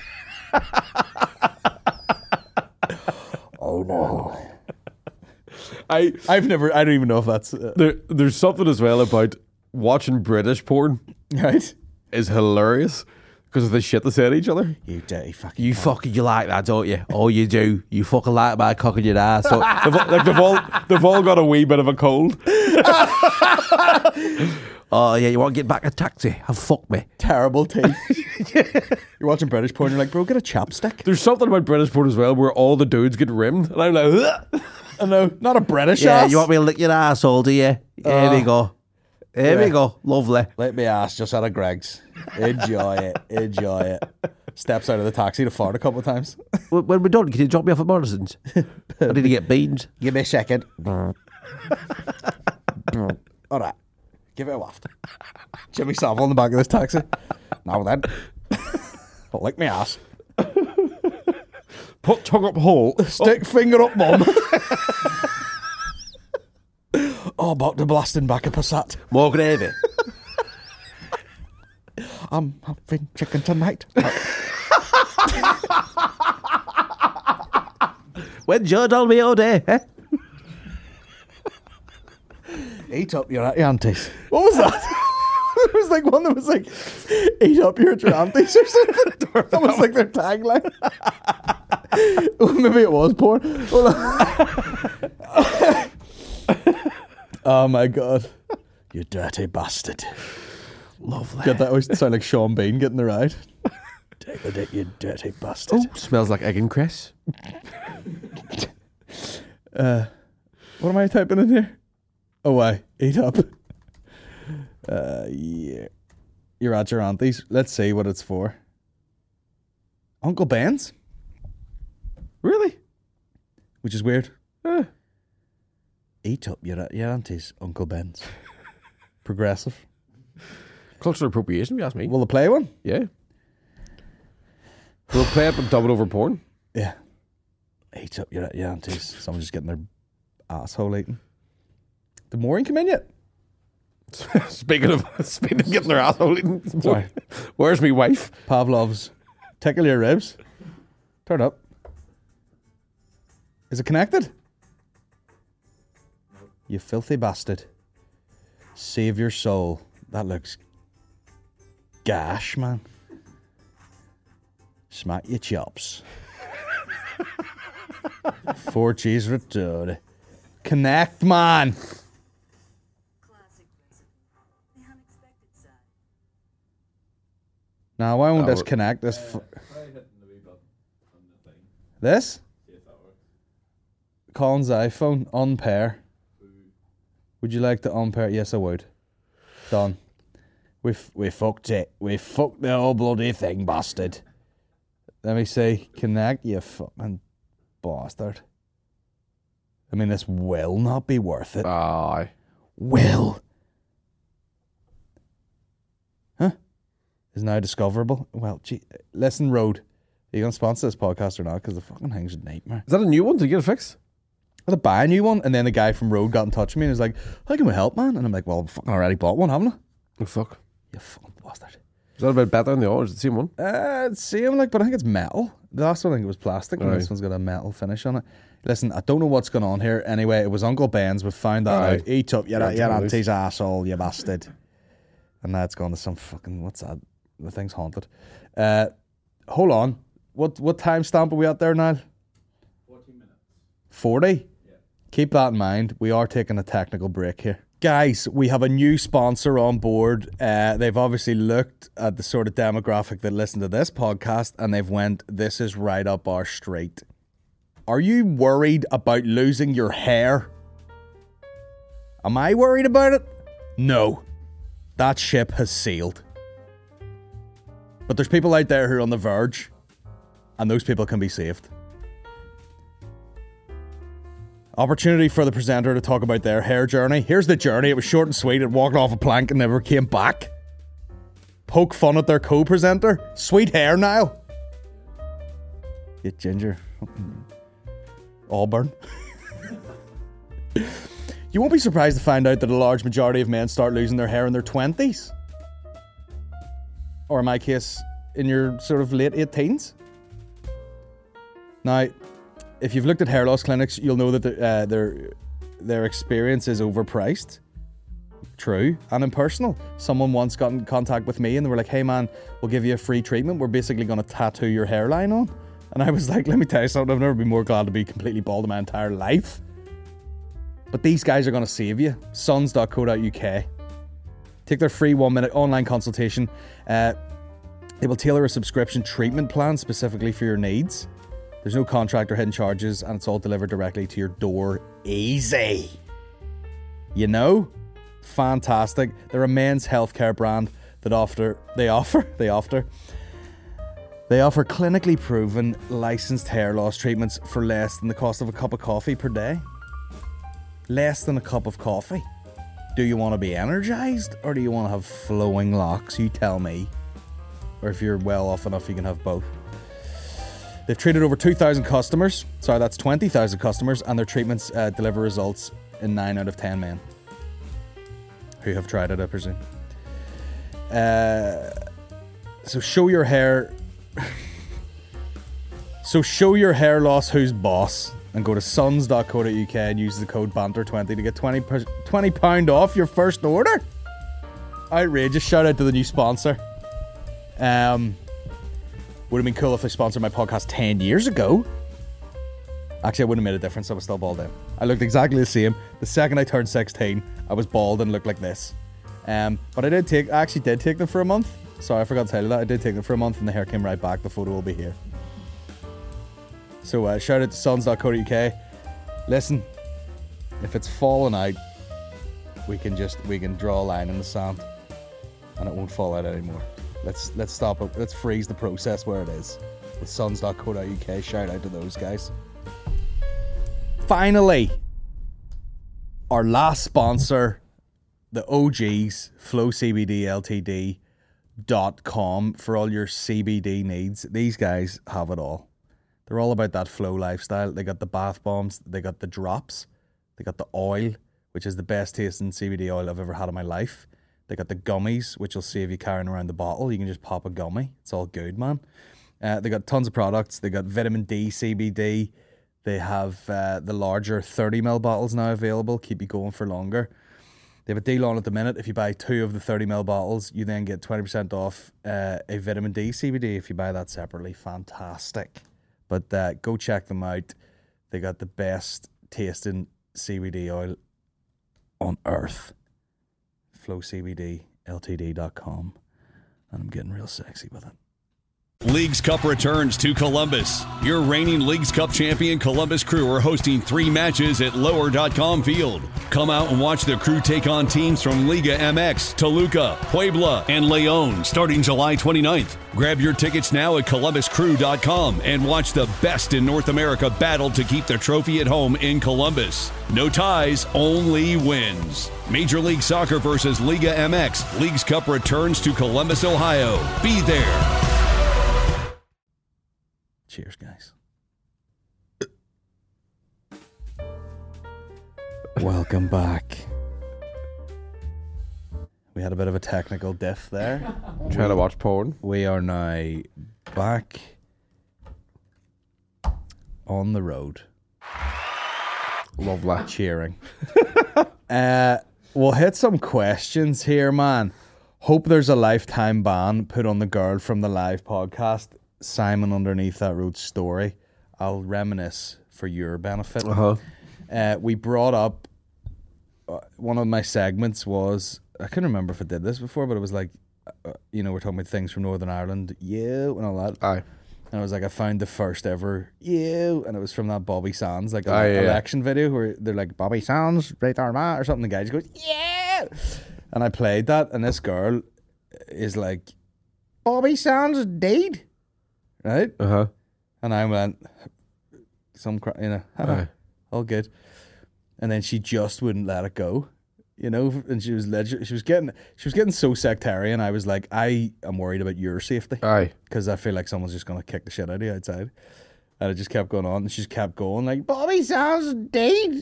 Oh no. I I've never. I don't even know if that's uh, there, There's something as well about watching British porn right. is hilarious because of the shit they say at each other. You dirty fucking. You fucking you like that, don't you? Oh, you do. You fucking like my cock in your ass. So, they've, all- like they've all they've all got a wee bit of a cold. Oh yeah, you want to get back a taxi? Have fuck me. terrible teeth. You're watching British porn. You're like, bro, get a chapstick. There's something about British porn as well where all the dudes get rimmed, and I'm like, ugh. I know, not a British Yeah, ass. you want me to lick your asshole, do you? Here we go. Here yeah. we go. Lovely. Let me ass just out of Greg's. Enjoy it. Enjoy it. Steps out of the taxi to fart a couple of times. When when we're done, can you drop me off at Morrison's? I need to get beans. Give me a second. All right. Give it a waft. Jimmy Savile in the back of this taxi. Now then. Lick me ass. Put tongue up hole. Stick finger up, mum. Oh, about to blasting back a Passat. More gravy. I'm having chicken tonight. When's your doll me all day, eh? Eat up your, your aunties. What was that? It was like one that was like, eat up your aunties or something. That was like their tagline. Oh, maybe it was porn. Hold on. Oh my god. You dirty bastard. Lovely. Get that? Always sound like Sean Bean getting the ride. Take the dick, you dirty bastard. Oh, smells like egg and cress. Uh, what am I typing in here? Oh, why? Eat up. Uh, yeah. You're at your auntie's. Let's see what it's for. Uncle Ben's? Really? Which is weird. Eh. Eat up your, your auntie's, Uncle Ben's. Progressive. Cultural appropriation, if you ask me. Will they play one? Yeah. We'll play it but dub it over porn. Yeah. Eat up your, your auntie's. Someone's just getting their asshole eaten. Did Maureen come in yet? Speaking of speaking of getting their asshole eaten. Sorry. Where's my wife? Pavlov's. Tickle your ribs. Turn up. Is it connected? No. You filthy bastard. Save your soul. That looks gash, man. Smack your chops. Four cheese return. Connect, man. Classic recipe. The unexpected side. Now, why won't Oh, this connect? This. F- this? Colin's iPhone, unpair. Would you like to unpair? Yes, I would. Done. We f- we fucked it. We fucked the whole bloody thing, bastard. Let me see. Connect, you fucking bastard. I mean, this will not be worth it. Aye. Will. Huh? Is now discoverable. Well, gee, listen, Road. Are you going to sponsor this podcast or not? Because the fucking thing's a nightmare. Is that a new one? Did you get it fixed? I had to buy a new one, and then the guy from Road got in touch with me and was like, how can we help, man? And I'm like, well, I've fucking already bought one, haven't I? Oh, fuck. You fucking bastard. Is that a bit better than the other? Is it the same one? Uh, same, like, but I think it's metal. The last one I think it was plastic, and Aye. this one's got a metal finish on it. Listen, I don't know what's going on here. Anyway, it was Uncle Ben's. We found that Aye. out. He took, you're, Yeah, you're totally. auntie's asshole, you bastard. And now it's gone to some fucking, what's that? The thing's haunted. Uh, hold on. What what time stamp are we at there, Niall? forty minutes. forty? Yeah. Keep that in mind. We are taking a technical break here. Guys, we have a new sponsor on board. Uh, they've obviously looked at the sort of demographic that listen to this podcast, and they've went, this is right up our street. Are you worried about losing your hair? Am I worried about it? No. That ship has sailed. But there's people out there who are on the verge, and those people can be saved. Opportunity for the presenter to talk about their hair journey. Here's the journey. It was short and sweet. It walked off a plank and never came back. Poke fun at their co-presenter. Sweet hair, Niall. You ginger. Auburn. You won't be surprised to find out that a large majority of men start losing their hair in their twenties. Or in my case, in your sort of late eighteens. Now, if you've looked at hair loss clinics, you'll know that the, uh, their their experience is overpriced. True and impersonal. Someone once got in contact with me and they were like, hey man, we'll give you a free treatment. We're basically going to tattoo your hairline on. And I was like, let me tell you something, I've never been more glad to be completely bald in my entire life. But these guys are going to save you. sons dot co dot uk. Take their free one minute online consultation. Uh, they will tailor a subscription treatment plan specifically for your needs. There's no contract or hidden charges, and it's all delivered directly to your door. Easy. You know? Fantastic. They're a men's healthcare brand that offer, they offer, they offer, they offer clinically proven, licensed hair loss treatments for less than the cost of a cup of coffee per day. Less than a cup of coffee. Do you want to be energized, or do you want to have flowing locks? You tell me. Or if you're well off enough, you can have both. They've treated over two thousand customers. Sorry, that's twenty thousand customers, and their treatments uh, deliver results in nine out of ten men who have tried it, I presume. Uh, so show your hair... so show your hair loss who's boss, and go to sons dot co dot uk and use the code banter twenty to get twenty pounds off your first order. Outrageous. Shout out to the new sponsor. Um... Would have been cool if they sponsored my podcast ten years ago. Actually, it wouldn't have made a difference. I was still bald then. I looked exactly the same. The second I turned sixteen, I was bald and looked like this. Um, but I did take, I actually did take them for a month. Sorry, I forgot to tell you that. I did take them for a month and the hair came right back. The photo will be here. So uh, shout out to sons dot co dot uk. Listen, if it's falling out, we can just, we can draw a line in the sand and it won't fall out anymore. Let's let's stop it. Let's freeze the process where it is. With sons dot co dot uk. Shout out to those guys. Finally, our last sponsor, the O Gs, flow c b d l t d dot com, for all your C B D needs. These guys have it all. They're all about that flow lifestyle. They got the bath bombs, they got the drops, they got the oil, which is the best tasting C B D oil I've ever had in my life. They got the gummies, which will save you carrying around the bottle. You can just pop a gummy. It's all good, man. Uh, they got tons of products. They got vitamin D, C B D. They have uh, the larger thirty milliliter bottles now available. Keep you going for longer. They have a deal on at the minute. If you buy two of the thirty milliliter bottles, you then get twenty percent off uh, a vitamin D C B D if you buy that separately. Fantastic. But uh, go check them out. They got the best tasting C B D oil on earth. flow c b d l t d dot com, and I'm getting real sexy with it. Leagues Cup returns to Columbus. Your reigning Leagues Cup champion Columbus Crew are hosting three matches at lower dot com Field. Come out and watch the Crew take on teams from Liga M X, Toluca, Puebla, and Leon starting July twenty-ninth. Grab your tickets now at columbus crew dot com and watch the best in North America battle to keep the trophy at home in Columbus. No ties, only wins. Major League Soccer versus Liga M X. Leagues Cup returns to Columbus, Ohio. Be there. Cheers, guys. Welcome back. We had a bit of a technical diff there. Trying to watch porn. We are now back on the road. Lovely. Cheering. uh, we'll hit some questions here, man. Hope there's a lifetime ban put on the girl from the live podcast. Simon underneath that wrote story. I'll reminisce for your benefit. Uh-huh. Uh, we brought up uh, one of my segments was, I couldn't remember if I did this before, but it was like, uh, you know, we're talking about things from Northern Ireland, you and all that. Aye. And I was like, I found the first ever you, and it was from that Bobby Sands like Aye, yeah, election video where they're like Bobby Sands, right Armagh or something. The guy just goes yeah, and I played that, and this girl is like, Bobby Sands is dead. Right? Uh-huh. And I went, some, cr- you know, Aye. all good. And then she just wouldn't let it go, you know. And she was legit. She was getting, she was getting so sectarian. I was like, I am worried about your safety Aye. because I feel like someone's just gonna kick the shit out of you outside. And it just kept going on, and she just kept going like, Bobby Sands dead.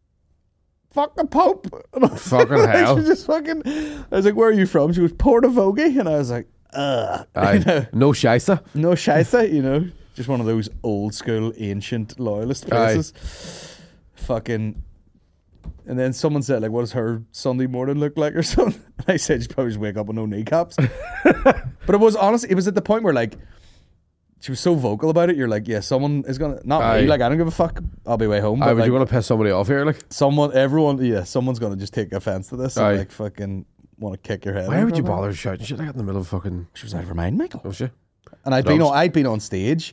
Fuck the Pope. And I was Fucking like, hell. She just fucking. I was like, where are you from? She was Portavogie, and I was like, ugh. Aye. You know? No scheisse. No scheisse, you know, just one of those old school ancient loyalist places. Fucking, and then someone said like, "What does her Sunday morning look like?" or something. And I said, "She'd probably just wake up with no kneecaps." But it was honestly, it was at the point where like she was so vocal about it. You're like, yeah, someone is gonna not Aye. me. Like I don't give a fuck. I'll be way home. Aye, But would like, you want to piss somebody off here? Like, someone, everyone, yeah, someone's gonna just take offense to this. And, Aye. like fucking want to kick your head. why in would you probably. bother shouting shit like that in the middle of fucking... She was out of her mind, Michael. Oh, shit. And I'd been Dogs. on, I'd been on stage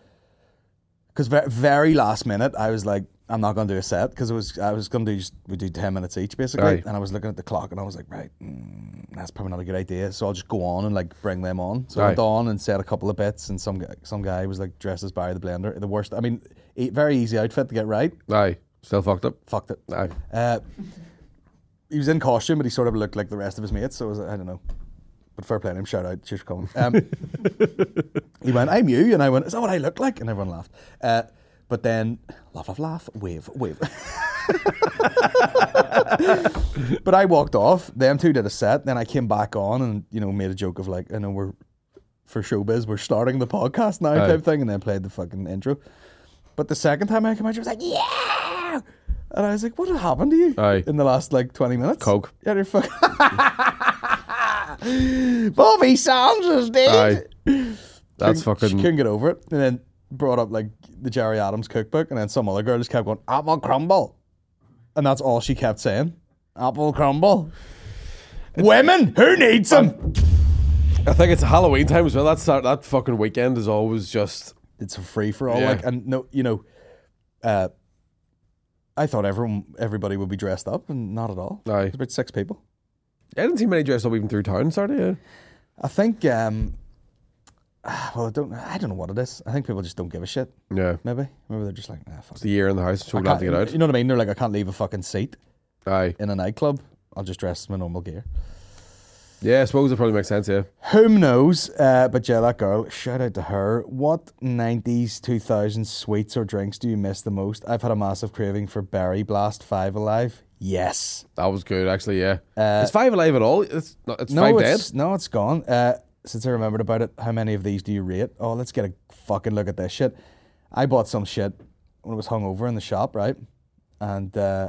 because very, very last minute I was like, I'm not going to do a set because it was I was going to do just we do ten minutes each basically, Aye. and I was looking at the clock and I was like, right, mm, that's probably not a good idea. So I'll just go on and like bring them on. So I Aye. went on and said a couple of bits, and some guy, some guy was like dressed as Barry the Blender, the worst. I mean, e- very easy outfit to get right. Aye. Still fucked up. Fucked it. Aye. Uh, he was in costume, but he sort of looked like the rest of his mates. So I was like, I don't know. But fair play to him. Shout out. Cheers for coming. Um, he went, I'm you. And I went, is that what I look like? And everyone laughed. Uh, but then, laugh, laugh, laugh, wave, wave. But I walked off. Them two did a set. Then I came back on and, you know, made a joke of like, I know we're, for showbiz, we're starting the podcast now Aye. type thing. And then played the fucking intro. But the second time I came out, she was like, yeah! And I was like, what had happened to you Aye. in the last like twenty minutes? Coke. Yeah, you're fucking... Bobby Sands is dead. Aye. That's Couldn't- fucking... She couldn't get over it. And then brought up like the Jerry Adams cookbook, and then some other girl just kept going, apple crumble. And that's all she kept saying. Apple crumble. Women, who needs them? I think it's Halloween time as well. That's that, that fucking weekend is always just... It's a free for all. Yeah. Like, and no, you know, uh, I thought everyone, everybody would be dressed up, and not at all. Aye. There's about six people. I didn't see many dressed up even through town, sorry. Yeah. I think, um, well, I don't, I don't know what it is. I think people just don't give a shit. Yeah. Maybe, maybe they're just like, nah, fuck. It's the year in the house, so I we're glad to can't- get out. You know what I mean? They're like, I can't leave a fucking seat Aye. in a nightclub. I'll just dress in my normal gear. Yeah, I suppose it probably makes sense, yeah. Whom knows? Uh, but yeah, that girl, shout out to her. What nineties, two thousands sweets or drinks do you miss the most? I've had a massive craving for Berry Blast Five Alive. Yes. That was good, actually, yeah. Uh, Is Five alive at all? It's not, it's No, Five it's, dead? no, it's gone. Uh, since I remembered about it, how many of these do you rate? Oh, let's get a fucking look at this shit. I bought some shit when I was hungover in the shop, right? And uh,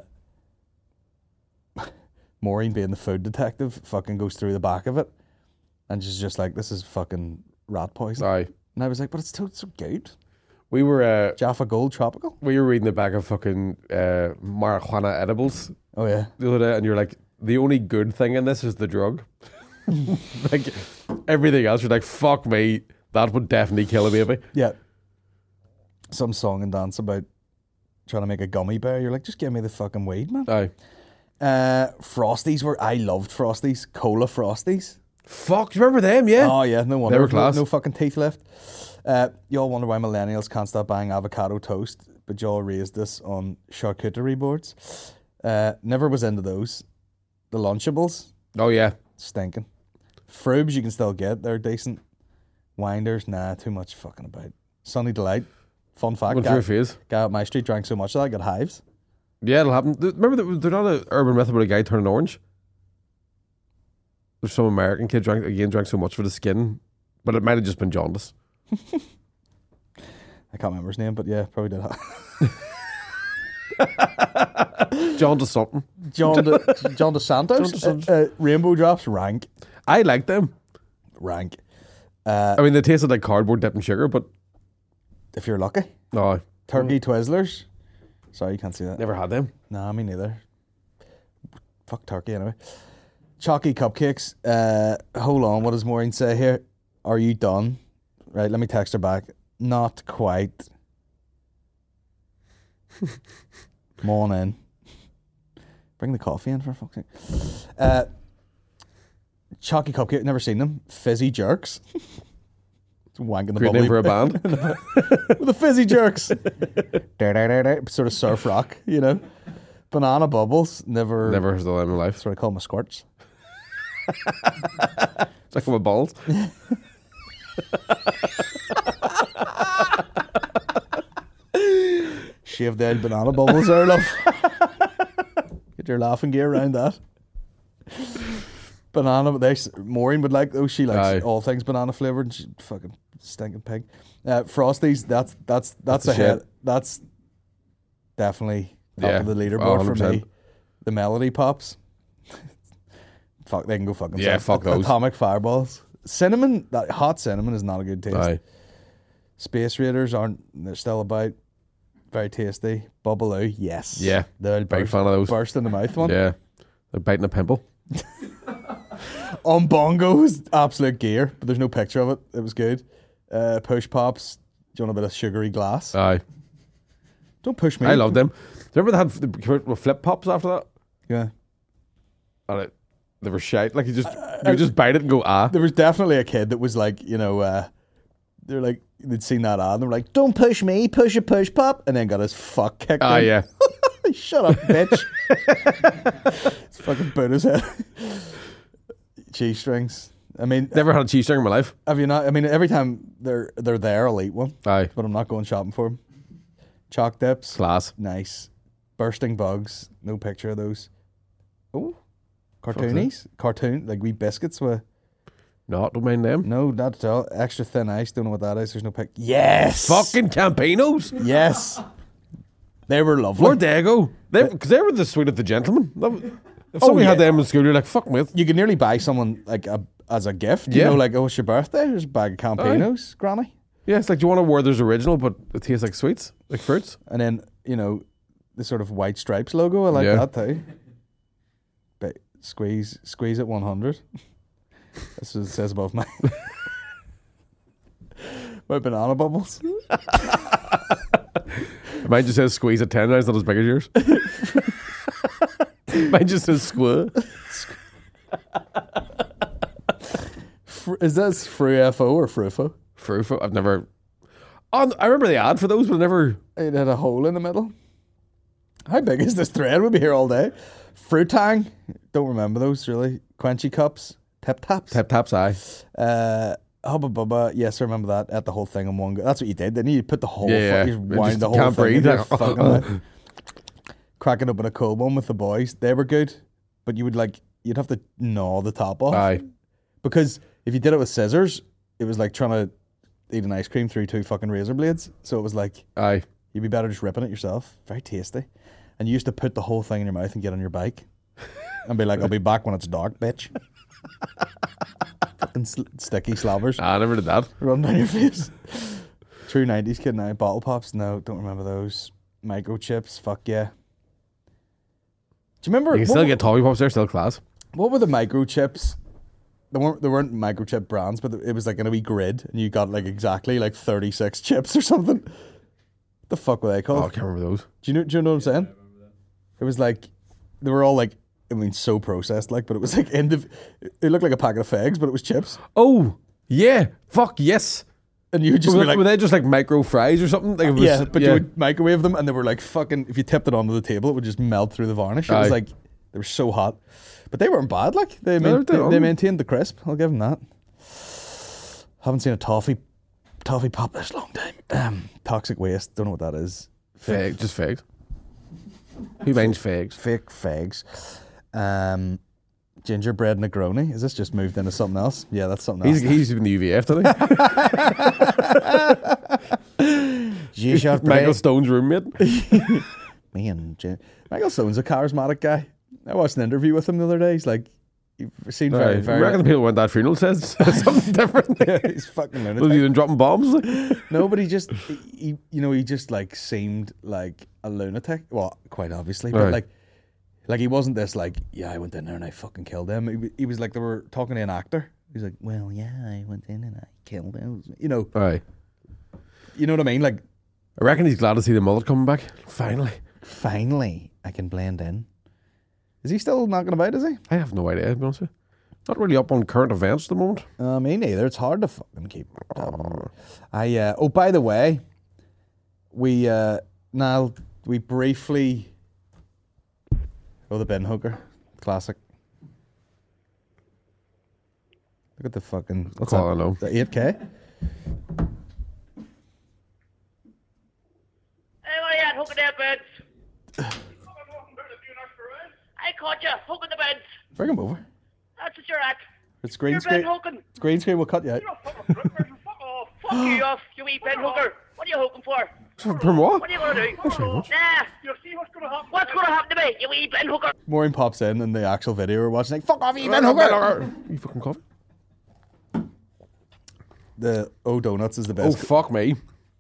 Maureen, being the food detective, fucking goes through the back of it, and she's just like, "This is fucking rat poison." Aye. And I was like, "But it's so, so good." We were uh, Jaffa Gold Tropical. we were reading the back of fucking uh, marijuana edibles Oh yeah. the other day, and you're like, the only good thing in this is the drug. Like, everything else, you're like, fuck me, That would definitely kill a baby. Yeah. Some song and dance about trying to make a gummy bear. You're like, just give me the fucking weed, man. Aye. Uh, Frosties were, I loved Frosties. Cola Frosties. Fuck, do you remember them? Yeah. Oh, yeah, no wonder. They were class. No, no fucking teeth left. Uh, you all wonder why millennials can't stop buying avocado toast, but you all raised this on charcuterie boards. Uh, never was into those. The Lunchables, Oh, yeah. stinking. Frubes you can still get, they're decent. Winders, nah, too much fucking about. Sunny Delight, fun fact. Went guy, through a phase. guy at my street drank so much of that, I got hives. Yeah, it'll happen. Th- Remember, that there's not an urban myth about a guy turning orange? There's some American kid drank, again, drank so much for the skin, but it might have just been jaundice. I can't remember his name, but yeah, probably did have. Jaundice something. John De, John DeSantos, John DeSantos. uh, uh, Rainbow Drops, rank. I like them. Rank. I mean, they tasted like cardboard dipped in sugar, but If you're lucky. no, Turkey Twizzlers. Sorry, you can't see that. never had them. Nah, me neither. Fuck turkey anyway. Chalky cupcakes. Uh, hold on, what does Maureen say here? Are you done? Right, let me text her back. Not quite. Come on in. Bring the coffee in for fuck's sake. Uh, chalky cupcake, never seen them. Fizzy jerks. It's wanking the Great bubbly name for a band. the fizzy jerks. Sort of surf rock, you know. Banana bubbles, never. Never heard of them in my life. That's what I call my squirts. It's like my balls. Shaved dead banana bubbles there, love. Get your laughing gear around that. Banana, but they Maureen would like those. She likes Aye. all things banana flavored. She fucking stinking pig. Uh, Frosties, that's that's that's, That's the ahead. shit. That's definitely top Yeah, of the leaderboard one for hundred percent. me. The Melody Pops. Fuck, they can go fucking. Yeah, self. fuck those. Atomic Fireballs. Cinnamon, that hot cinnamon is not a good taste. Aye. Space Raiders aren't. They're still about. Very tasty. Bubbaloo, yes. Yeah, The big burst, fan of those. burst in the mouth one. Yeah. They're biting a pimple. On Bongo was absolute gear, but there's no picture of it. It was good. Uh, push Pops. Do you want a bit of sugary glass? Aye. Don't push me. I love them. Do you remember they had they came out with flip pops after that? Yeah. And it, they were shite. Like you just you would just bite it and go ah. There was definitely a kid that was like, you know, uh, they're like, they'd seen that ad and they were like, don't push me, push a push pop. And then got his fuck kicked Ah in. yeah. Shut up, bitch. It's fucking boot his head. Cheese strings. I mean, Never had a cheese string in my life. have you not? I mean, every time they're they're there, I'll eat one. Aye. But I'm not going shopping for them. Chalk dips. Class. Nice. Bursting bugs. No picture of those. Oh. Cartoonies. Cartoon. Like wee biscuits with. No, don't mind them. No, not at all. Extra thin ice. Don't know what that is. There's no pic. Yes. Fucking Campinos. Yes. They were lovely. Where'd they go? They because they were the sweet of the gentleman. That was- If Oh, somebody yeah. had them in school, you're like, fuck with. You could nearly buy someone like a as a gift. You Yeah. know, like, oh, it's your birthday. Here's a bag of Campinos, Granny. Yeah, it's like, do you want a Werther's original, but it tastes like sweets, like fruits? And then, you know, the sort of white stripes logo. I like Yeah. that too. But squeeze, squeeze at one hundred. That's what it says above my my banana bubbles. Mine just says squeeze at ten, now it's not as big as yours. Mine just says square. Fr- Is that Fru F O or Frufo? Frufo. I've never. Oh, I remember the ad for those, but I never. It had a hole in the middle. How big is this thread? We'll be here all day. Fruitang. Don't remember those really. Quenchy cups. Tip taps. Tap taps, aye. Uh, Hubba Bubba. Yes, I remember that. At the whole thing in one go. That's what you did. Then you put the whole. Yeah, fu- yeah. You It wind just the whole can't thing breathe. into your fucking mouth. Cracking open a cold one with the boys. They were good, but you would like you'd have to gnaw the top off. Aye. Because if you did it with scissors, it was like trying to eat an ice cream through two fucking razor blades. So it was like Aye. you'd be better just ripping it yourself. Very tasty. And you used to put the whole thing in your mouth and get on your bike and be like, I'll be back when it's dark, bitch. Fucking sl- sticky slabbers Ah, I never did that. run down your face. True nineties kid now. Bottle pops? No, don't remember those. Microchips? Fuck yeah. Do you remember? You can what, still get Toffee Pops there, still class. what were the microchips they weren't they weren't microchip brands, but it was like in a wee grid, and you got like exactly like thirty six chips or something. What the fuck were they called? Oh, I can't remember those. Do you know? Do you know what I'm saying? It was like they were all like, I mean, so processed, like, but it was like indiv- It looked like a packet of fags, but it was chips, Oh, yeah. Fuck, yes. and you would just Were, be like, were they just like micro fries or something? Like it was, yeah, but you would microwave them, and they were like fucking. If you tipped it onto the table, it would just melt through the varnish. It was Aye. like they were so hot, but they weren't bad. Like they No, main- they're they, dead they on. maintained the crisp. I'll give them that. Haven't seen a toffee toffee pop this long time. Um, toxic waste. Don't know what that is. Fag, just fags. Who minds fags? Fake fags. Um, gingerbread Negroni. Is this just moved into something else? Yeah, that's something else. He's, he's in the U V F, doesn't he? Gingerbread. Michael Stone's roommate. Me and Gin- Michael Stone's a charismatic guy. I watched an interview with him the other day. He's like, he seemed very, Right. I very. reckon the people who went to that funeral says something different. Yeah, he's fucking Was he lunatic. then dropping bombs? Like? No, but he just, he, he- you know, he just like seemed like a lunatic. Well, quite obviously, but Right. like, like he wasn't this like, yeah, I went in there and I fucking killed him. He, wa- he was like, they were talking to an actor. He's like, well, yeah, I went in and I killed him. You know, Aye. you know what I mean? Like, I reckon he's glad to see the mullet coming back. Finally. finally, I can blend in. Is he still knocking about? Is he? I have no idea, to be honest with you. Not really up on current events at the moment. Uh, me neither. It's hard to fucking keep. Um, I uh, oh, by the way, we uh, now we briefly. Oh, the bin hooker, classic. Look at the fucking. What's Call that? I know. The eight K. Hey, what are you at? Hooking their beds. I caught you hooking the beds. Bring him over. That's what you're at. It's green You're screen. bed hooking. It's green screen. We'll cut you out. Fuck off. Fuck you off, you wee bed hooker. What are you hooking for? From what? What are you going to do? Nah. You see what's going to happen? What's going to happen to me, you wee bed hooker? Maureen pops in in the actual video we're watching. Like, fuck off, you bin hooker. You fucking coffee? The O Donuts is the Oh, best. fuck me.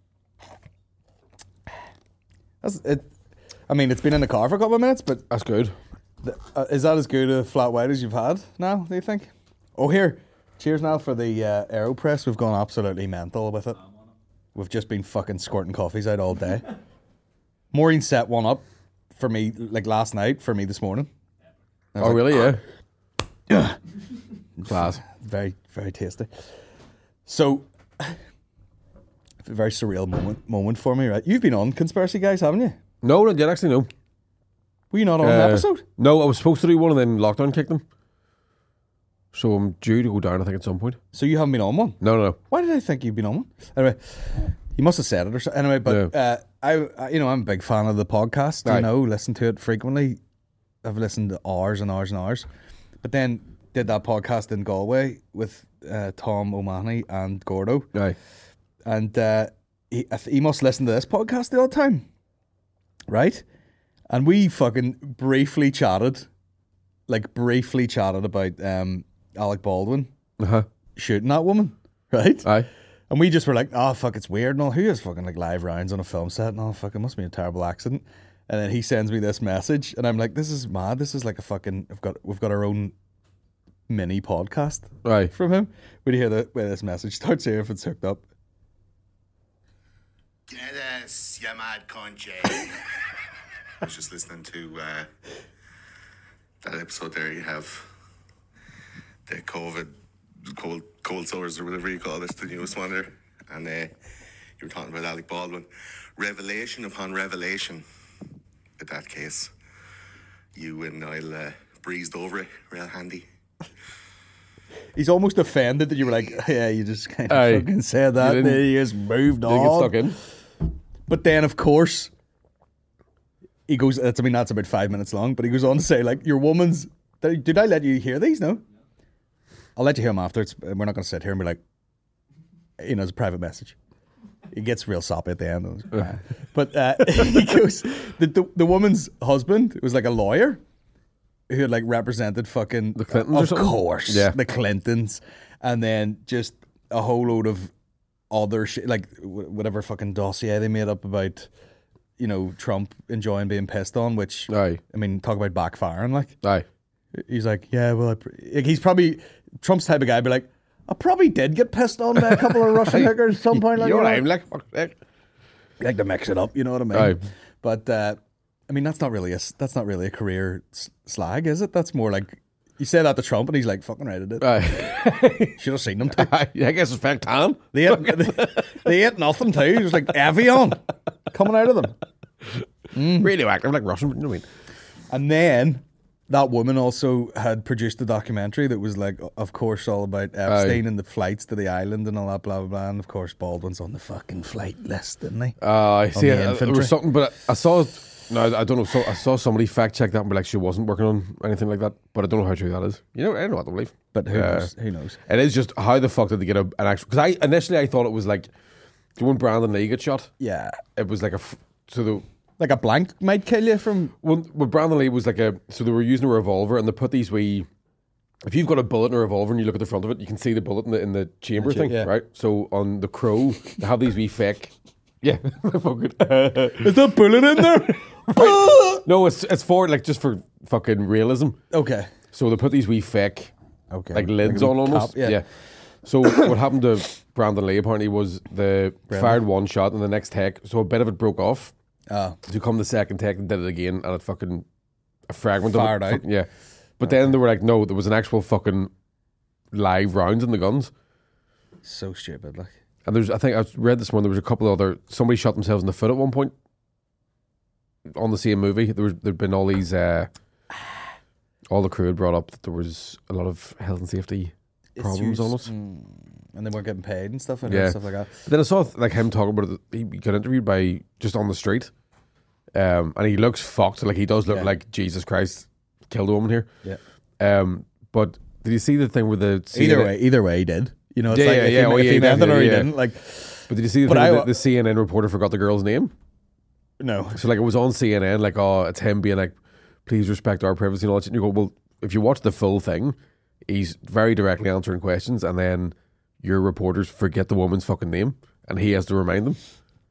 That's, it. I mean, it's been in the car for a couple of minutes, but That's good. The- Uh, is that as good a flat white as you've had now, do you think? Oh, here. Cheers now for the uh, AeroPress. We've gone absolutely mental with it. We've just been fucking squirting coffees out all day. Maureen set one up for me, like last night, for me this morning. I was Oh, like, really? Yeah. Class. Very, very tasty. So, a very surreal moment moment for me, right? You've been on Conspiracy Guys, haven't you? No, not yet, actually, no. Were you not on an Uh, episode? No, I was supposed to do one and then lockdown kicked them. So I'm due to go down, I think, at some point. So you haven't been on one? No, no, no. Why did I think you'd been on one? Anyway, you must have said it or something. Anyway, but uh, I, I, you know, I'm a big fan of the podcast. You Right. know, listen to it frequently. I've listened to hours and hours and hours. But then did that podcast in Galway with uh, Tom O'Mahony and Gordo, Aye. and uh, he, I th- he must listen to this podcast the odd time, right? And we fucking briefly chatted, like briefly chatted about um, Alec Baldwin Uh-huh. shooting that woman, right? Aye. And we just were like, oh, fuck, it's weird and all. Who has fucking like live rounds on a film set and all? Fuck, it must be a terrible accident. And then he sends me this message and I'm like, this is mad. This is like a fucking, we've got, we've got our own mini podcast Aye. from him. Would you hear the way this message starts here if it's hooked up? Yes, you mad cunt, Jay. I was just listening to uh, that episode there. You have the COVID, cold, cold sores or whatever you call this, the newest one there. And uh, you were talking about Alec Baldwin. Revelation upon revelation with that case. You and Niall uh, breezed over it real handy. He's almost offended that you were like, yeah, you just kind of Aye. fucking said that. You And didn't- then he just moved Didn't get on. stuck in. But then, of course, he goes, that's, I mean, that's about five minutes long, but he goes on to say, like, your woman's, did did I let you hear these? No? I'll let you hear them after. It's, we're not going to sit here and be like, you know, it's a private message. It gets real soppy at the end. But uh, he goes, the, the, the woman's husband was like a lawyer who had like represented fucking, The Clintons or of something? course, Yeah. the Clintons. And then just a whole load of other shit, like wh- whatever fucking dossier they made up about, you know, Trump enjoying being pissed on, which, Aye. I mean, talk about backfiring. Like, Aye. he's like, yeah, well, I pr-. Like, he's probably, Trump's the type of guy be like, I probably did get pissed on by a couple of Russian hookers at some point. Like, you know you what know? I'm like? Fuck, like. like to mix it up, you know what I mean? Aye. But uh, I mean, that's not really a that's not really a career s- slag, is it? That's more like you say that to Trump, and he's like, "Fucking right, I did." Aye. Should have seen them too. I guess it's fact tan. They ate, they, they ate nothing too. It was like Evian coming out of them. Radioactive, like Russian, you know what I mean? And then that woman also had produced a documentary that was like, of course, all about Epstein Aye. and the flights to the island and all that, blah blah blah. And of course, Baldwin's on the fucking flight list, didn't he? Uh, I see. the uh, there infantry. was something, but I saw. No, I don't know. So I saw somebody fact check that and be like, she wasn't working on anything like that. But I don't know how true that is. You know, I don't know what to believe. But who Uh, knows? Who knows? It is just how the fuck did they get a, an actual? Because I initially I thought it was like, when Brandon Lee got shot, Yeah, it was like a f- so the like a blank might kill you from. when, when Brandon Lee was like a so they were using a revolver and they put these wee. If you've got a bullet in a revolver and you look at the front of it, you can see the bullet in the in the chamber cha- thing, yeah. right? So on the Crow, they have these wee fake. Yeah, fucking. Is that bullet in there? No, it's it's for like just for fucking realism. Okay. So they put these wee fake Okay. like lids a on wee almost. cap, yeah. So what happened to Brandon Lee apparently was the fired one shot and the next take, so a bit of it broke off. Ah. To come the second take and did it again, and it fucking a fragment Fired of it. out. fuck- Yeah. But then they were like, no, there was an actual fucking live rounds in the guns. So stupid, like. And there's, I think I read this morning. There was a couple of other. Somebody shot themselves in the foot at one point. On the same movie, there was there'd been all these. Uh, all the crew had brought up that there was a lot of health and safety problems on it. And they weren't getting paid and stuff and Yeah. stuff like that. But then I saw like him talking about it. He got interviewed by just on the street, um, and he looks fucked. Like he does look Yeah. like Jesus Christ killed a woman here. Yeah. Um, but did you see the thing with the C N N? Either way, either way, he did. You know, it's Yeah, like yeah, if yeah. he, Oh, if yeah, he meant it or he definitely, yeah. didn't. Like, But did you see the But thing? I- with the, the C N N reporter forgot the girl's name. no. So like it was on C N N, like oh, it's him being like, please respect our privacy and all that. shit. And you go, well, if you watch the full thing, he's very directly answering questions, and then your reporters forget the woman's fucking name, and he has to remind them.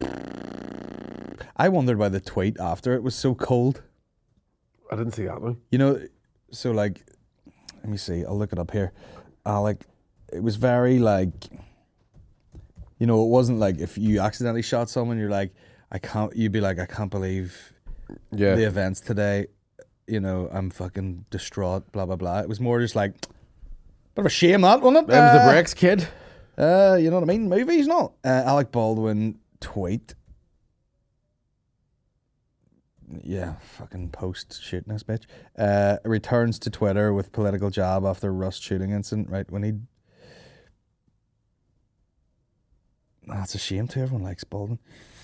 I wondered why the tweet after it was so cold. I didn't see that one. You know, so like, let me see. I'll look it up here. Uh, like, it was very like, you know, it wasn't like if you accidentally shot someone, you're like, I can't. You'd be like, I can't believe Yeah, the events today. You know, I'm fucking distraught. Blah blah blah. It was more just like, bit of a shame that, wasn't it? them's the Uh, breaks, kid. Uh, you know what I mean? Movies, not. Uh, Alec Baldwin tweet. Yeah, fucking post shooting this bitch. Uh, returns to Twitter with political jab after Rust shooting incident. Right when he. That's a shame too. Everyone likes Baldwin.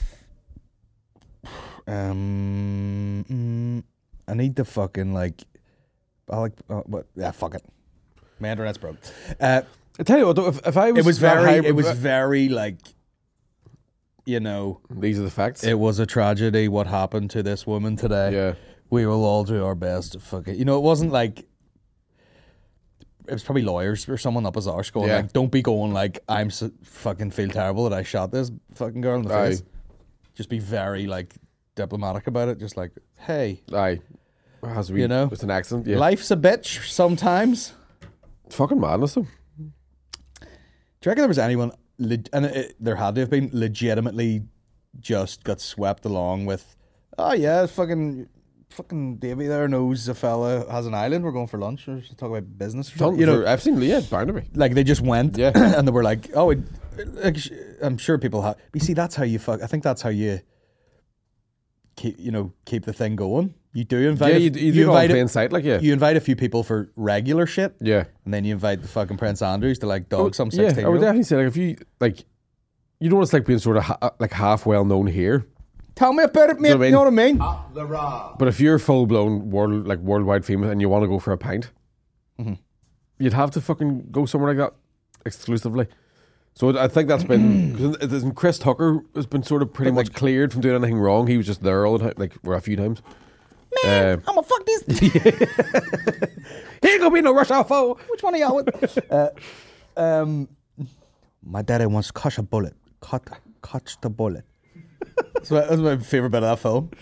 Um, mm, I need to fucking like. Alec, uh, what? Yeah, fuck it. My internet's broke. Uh, I tell you what, though, if, if I was it was that very high- it was very like, you know, these are the facts. it was a tragedy what happened to this woman today. Yeah. We will all do our best to fuck it. You know, it wasn't like, it was probably lawyers or someone up his arse going Yeah. like, don't be going like, I'm so fucking feel terrible that I shot this fucking girl in the Aye. face. Just be very like diplomatic about it. Just like, hey, Aye, it has to be. You know? it's an accident. Yeah, life's a bitch sometimes. it's fucking madness though. Do you reckon there was anyone, leg- and it, there had to have been, legitimately just got swept along with, oh yeah, fucking, fucking Davey there knows a fella has an island, we're going for lunch, or talk about business or something. You know, I've seen yeah, Barnaby. like they just went, Yeah. and they were like, oh, it, like, sh- I'm sure people have, you see, that's how you fuck, I think that's how you keep, you know, keep the thing going. You do invite, Yeah, a- you, you, do it all invite, in a- plain sight, like yeah, you invite a few people for regular shit, yeah. and then you invite the fucking Prince Andrews to like dog Oh, some yeah, sixteen I would year old. definitely say like if you like, you know what it's like being sort of ha- like half well known here, Tell me about it, mate. what I You know what I mean? but if you're full blown world like worldwide famous and you want to go for a pint, Mm-hmm. you'd have to fucking go somewhere like that exclusively. So I think that's been because Chris Tucker has been sort of pretty much cleared from doing anything wrong. He was just there all the time, like or a few times. Man, I'm gonna fuck this. he ain't gonna be no rush off. Oh, Which one are y'all with? uh, um, my daddy wants catch a bullet. Cut, catch the bullet. That's my, that's my favorite bit of that film.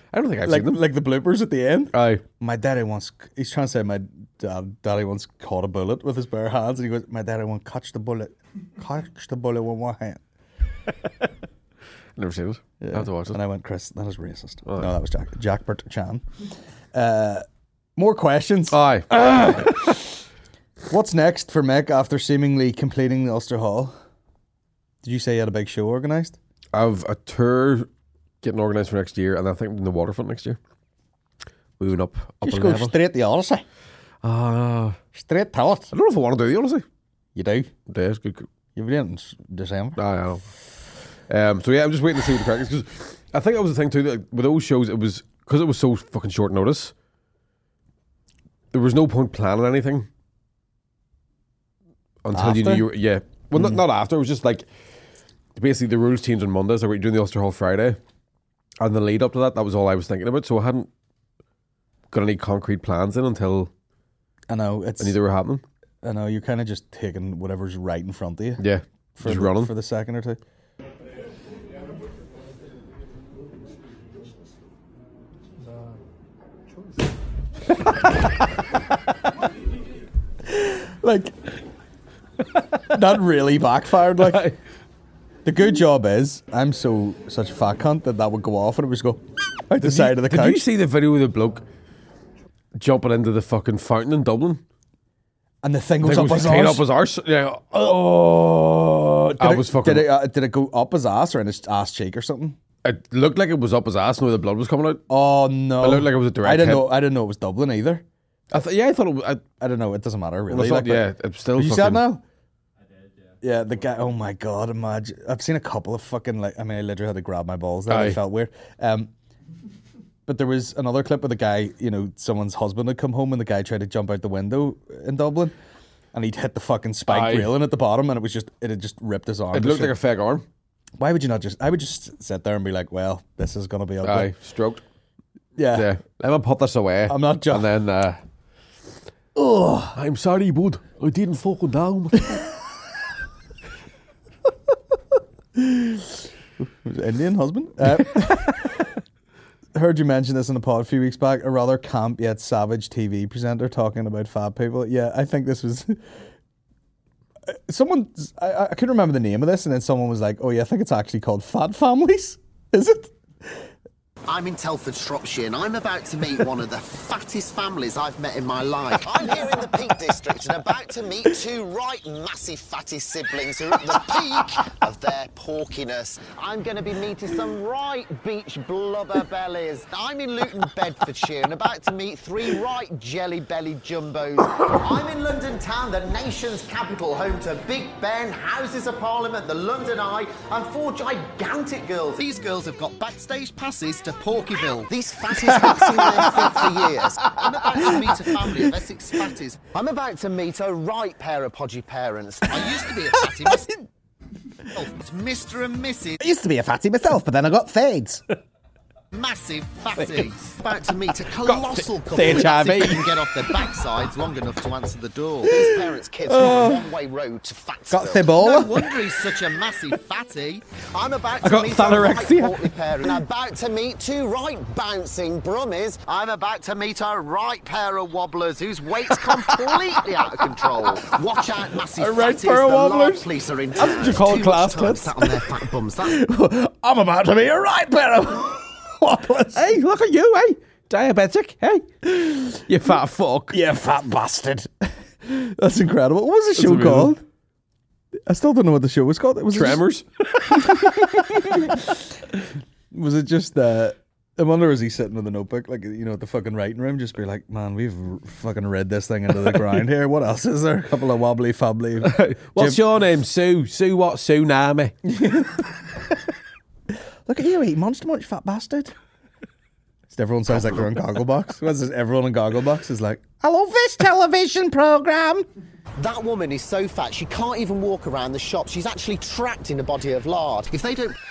I don't think I've like seen them. like the bloopers at the end. Aye. My daddy once, he's trying to say my dad, daddy once caught a bullet with his bare hands, and he goes, my daddy once catch the bullet, catch the bullet with one hand. Never seen it. I have to watch it. And I went, Chris, that is racist. Oh, no, yeah. that was Jack, Jackbert Chan. Uh, more questions. Aye. What's next for Mick after seemingly completing the Ulster Hall? Did you say you had a big show organised? I've a tour getting organised for next year, and I think in the waterfront next year. Moving up, up Just a go level. straight to the Odyssey. Ah, Straight to it. I don't know if I want to do the Odyssey. You do. Yeah, it's good. You've been in s- December. Aye, I know. Um, so yeah, I'm just waiting to see what the crack is, because I think that was the thing too. That with those shows, it was because it was so fucking short notice. There was no point planning anything until you knew After? you were, yeah. Well, not, not after. It was just like basically the rules changed on Monday, so we were doing the Ulster Hall Friday, and the lead up to that, that was all I was thinking about. So I hadn't got any concrete plans in until I know it's. I knew they were happening. I know you're kind of just taking whatever's right in front of you. Yeah, for just the, running. for the second or two. Like that really backfired. Like the good job is I'm so such a fat cunt that that would go off and it would just go out the side of the Did couch. you see the video of the bloke jumping into the fucking fountain in Dublin? And the thing I goes think up it was his tied arse. up his arse. Yeah. Oh, did I it, was fucking- Did it, uh, did it go up his ass or in his ass cheek or something? It looked like it was up his ass, and where the blood was coming out. Oh no! It looked like it was a direct I didn't hit. know. I didn't know it was Dublin either. I th- yeah, I thought it was. I, I don't know. It doesn't matter really. well, I thought, like, yeah, but- it's still. Have you fucking, said now? I did. Yeah. Yeah. The guy. Oh my god! Imagine. I've seen a couple of fucking like. I mean, I literally had to grab my balls there. Aye. It felt weird. Um, but there was another clip of the guy. You know, someone's husband had come home and the guy tried to jump out the window in Dublin, and he'd hit the fucking spike Aye. railing at the bottom, and it was just it had just ripped his arm. It to looked shit. like a fake arm. Why would you not just? I would just sit there and be like, "Well, this is gonna be ugly." Aye, stroked. Yeah. Yeah, let me put this away. I'm not jo- And then, uh, oh, I'm sorry, bud. I didn't fucking down. Indian husband. Uh, heard you mention this in the pod a few weeks back. A rather camp yet savage T V presenter talking about fat people. Yeah, I think this was. Someone, I, I couldn't remember the name of this, and then someone was like, "Oh yeah, I think it's actually called Fat Families." Is it? I'm in Telford, Shropshire, and I'm about to meet one of the fattest families I've met in my life. I'm here in the Peak District and about to meet two right massive fatty siblings who are at the peak of their porkiness. I'm going to be meeting some right beach blubber bellies. I'm in Luton, Bedfordshire, and about to meet three right jelly-bellied jumbos. I'm in London town, the nation's capital, home to Big Ben, Houses of Parliament, the London Eye, and four gigantic girls. These girls have got backstage passes to Porkyville. These fatties have seen their feet for years. I'm about to meet a family of Essex fatties. I'm about to meet a right pair of podgy parents. I used to be a fatty myself. It's Mister and Missus I used to be a fatty myself, but then I got fades. Massive fatty. About to meet a colossal couple H who I V. see if they can get off their backsides long enough to answer the door. These parents' kids got a one-way road to Fatsville. Got Thibola? No wonder he's such a massive fatty. I'm about to got meet thanorexia. a right portly pair. I'm about to meet two right bouncing brummies. I'm about to meet a right pair of wobblers whose weight's completely out of control. Watch out, massive A right fatties. pair of The lard wobblers? police are in That's what you call Too class much time tits. sat on their fat bums. That's I'm about to be a right pair of wobblers. Hey, look at you, hey, diabetic, hey, you fat fuck. You fat bastard. That's incredible. What was the show amazing. called? I still don't know what the show was called. It was Tremors. Was it just uh I wonder, was he sitting with a notebook, like, you know, at the fucking writing room, just be like, man, we've r- fucking read this thing into the ground here. What else is there? A couple of wobbly fabbly. What's your name, Sue? Sue what? Tsunami. Look at you, eat Monster Munch, fat bastard. Just everyone sounds like they're in Gogglebox. What's this? Everyone in Gogglebox is like, I love this television programme. That woman is so fat she can't even walk around the shop. She's actually trapped in a body of lard. If they don't...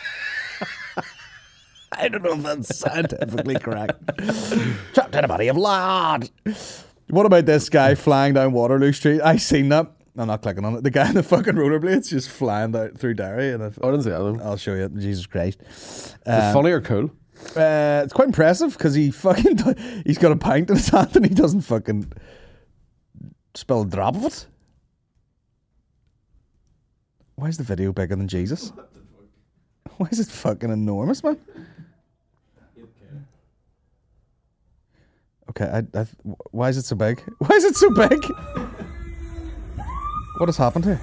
I don't know if that's scientifically correct. Trapped in a body of lard. What about this guy flying down Waterloo Street? I seen that. I'm not clicking on it. The guy in the fucking rollerblades just flying down through Derry. And I, I didn't see that. Though. I'll show you. Jesus Christ. It's funny or cool? Uh, it's quite impressive because he fucking he's got a pint in his hand and he doesn't fucking spill a drop of it. Why is the video bigger than Jesus? Why is it fucking enormous, man? Okay, I, I, why is it so big? Why is it so big? What has happened here?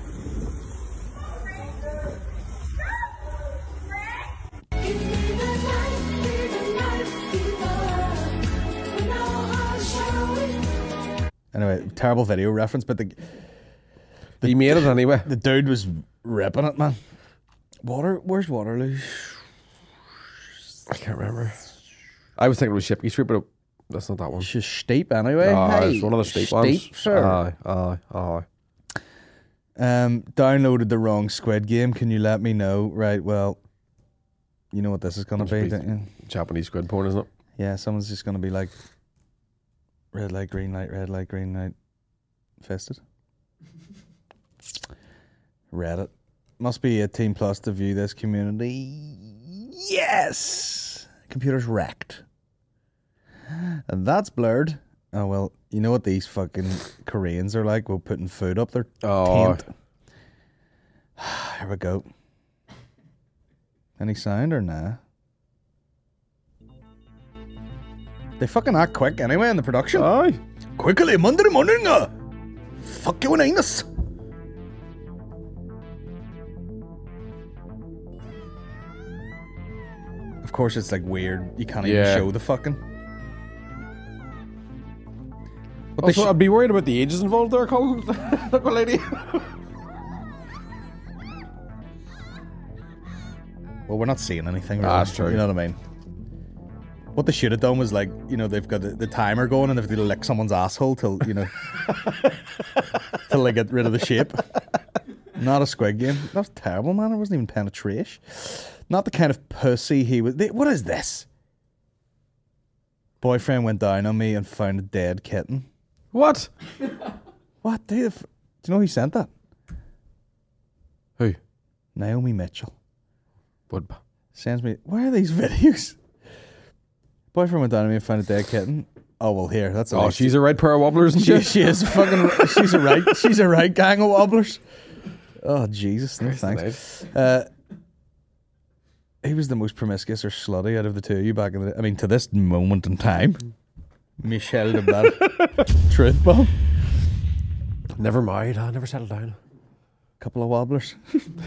Anyway, terrible video reference, but the, the He made it anyway. the dude was ripping it, man. Water, where's Waterloo? I can't remember. I was thinking it was Shipkey Street, but it, that's not that one. It's just steep anyway. Ah, Hey, it's one of the steep, ones. steep, sir. Aye, aye, aye. Um, downloaded the wrong Squid Game. Can you let me know? Right, well, you know what this is going to be, Must be don't you? Japanese squid porn, isn't it? Yeah, someone's just going to be like, red light, green light, red light, green light, fisted. Reddit. Must be eighteen plus to view this community. Yes! Computer's wrecked. And that's blurred. Oh, well, you know what these fucking Koreans are like? We're putting food up their Oh. taint. Here we go. Any sound or nah? They fucking act quick anyway in the production. Aye. Quickly, Monday morning. Uh, fuck you and anus. Of course, it's like weird. You can't even Yeah. show the fucking. What they Also, sh- I'd be worried about the ages involved there, Colin. Look, what lady. well, we're not seeing anything. Ah, Really. that's true. You know what I mean? What they should have done was like, you know, they've got the, the timer going and they've got to lick someone's asshole till, you know, till they get rid of the shape. Not a Squid Game. That's terrible, man. It wasn't even penetration. Not the kind of pussy he was. They, what is this? Boyfriend went down on me and found a dead kitten. What? What? Do you, do you know who sent that? Who? Naomi Mitchell. Would. Sends me. Where are these videos? Boyfriend went down on me and found a dead kitten. Oh well, here. That's a Oh, nice- she's a right pair of wobblers and She, shit. she is fucking. She's a right. She's a right gang of wobblers. Oh Jesus! No Christ thanks. Uh, he was the most promiscuous or slutty out of the two of you back in the. I mean, to this moment in time, Michelle de Bad, truth bomb. Never married. I never settled down. Couple of wobblers.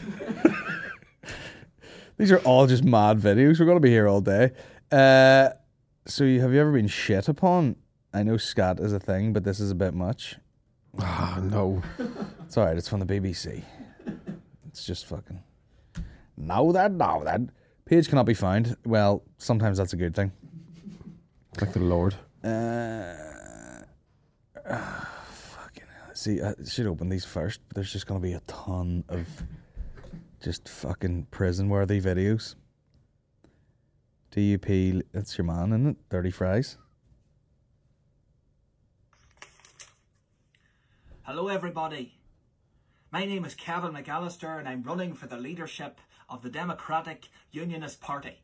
These are all just mad videos. We're going to be here all day. Uh, so, you, have you ever been shit upon? I know scat is a thing, but this is a bit much. Ah, no. It's all right. It's from the B B C. It's just fucking. Now that, now that. Page cannot be found. Well, sometimes that's a good thing. Thank the Lord. Uh, uh, fucking hell. See, I should open these first, but there's just going to be a ton of just fucking prison-worthy videos. D U P, that's your man, isn't it? Dirty Fries. Hello, everybody. My name is Kevin McAllister, and I'm running for the leadership of the Democratic Unionist Party.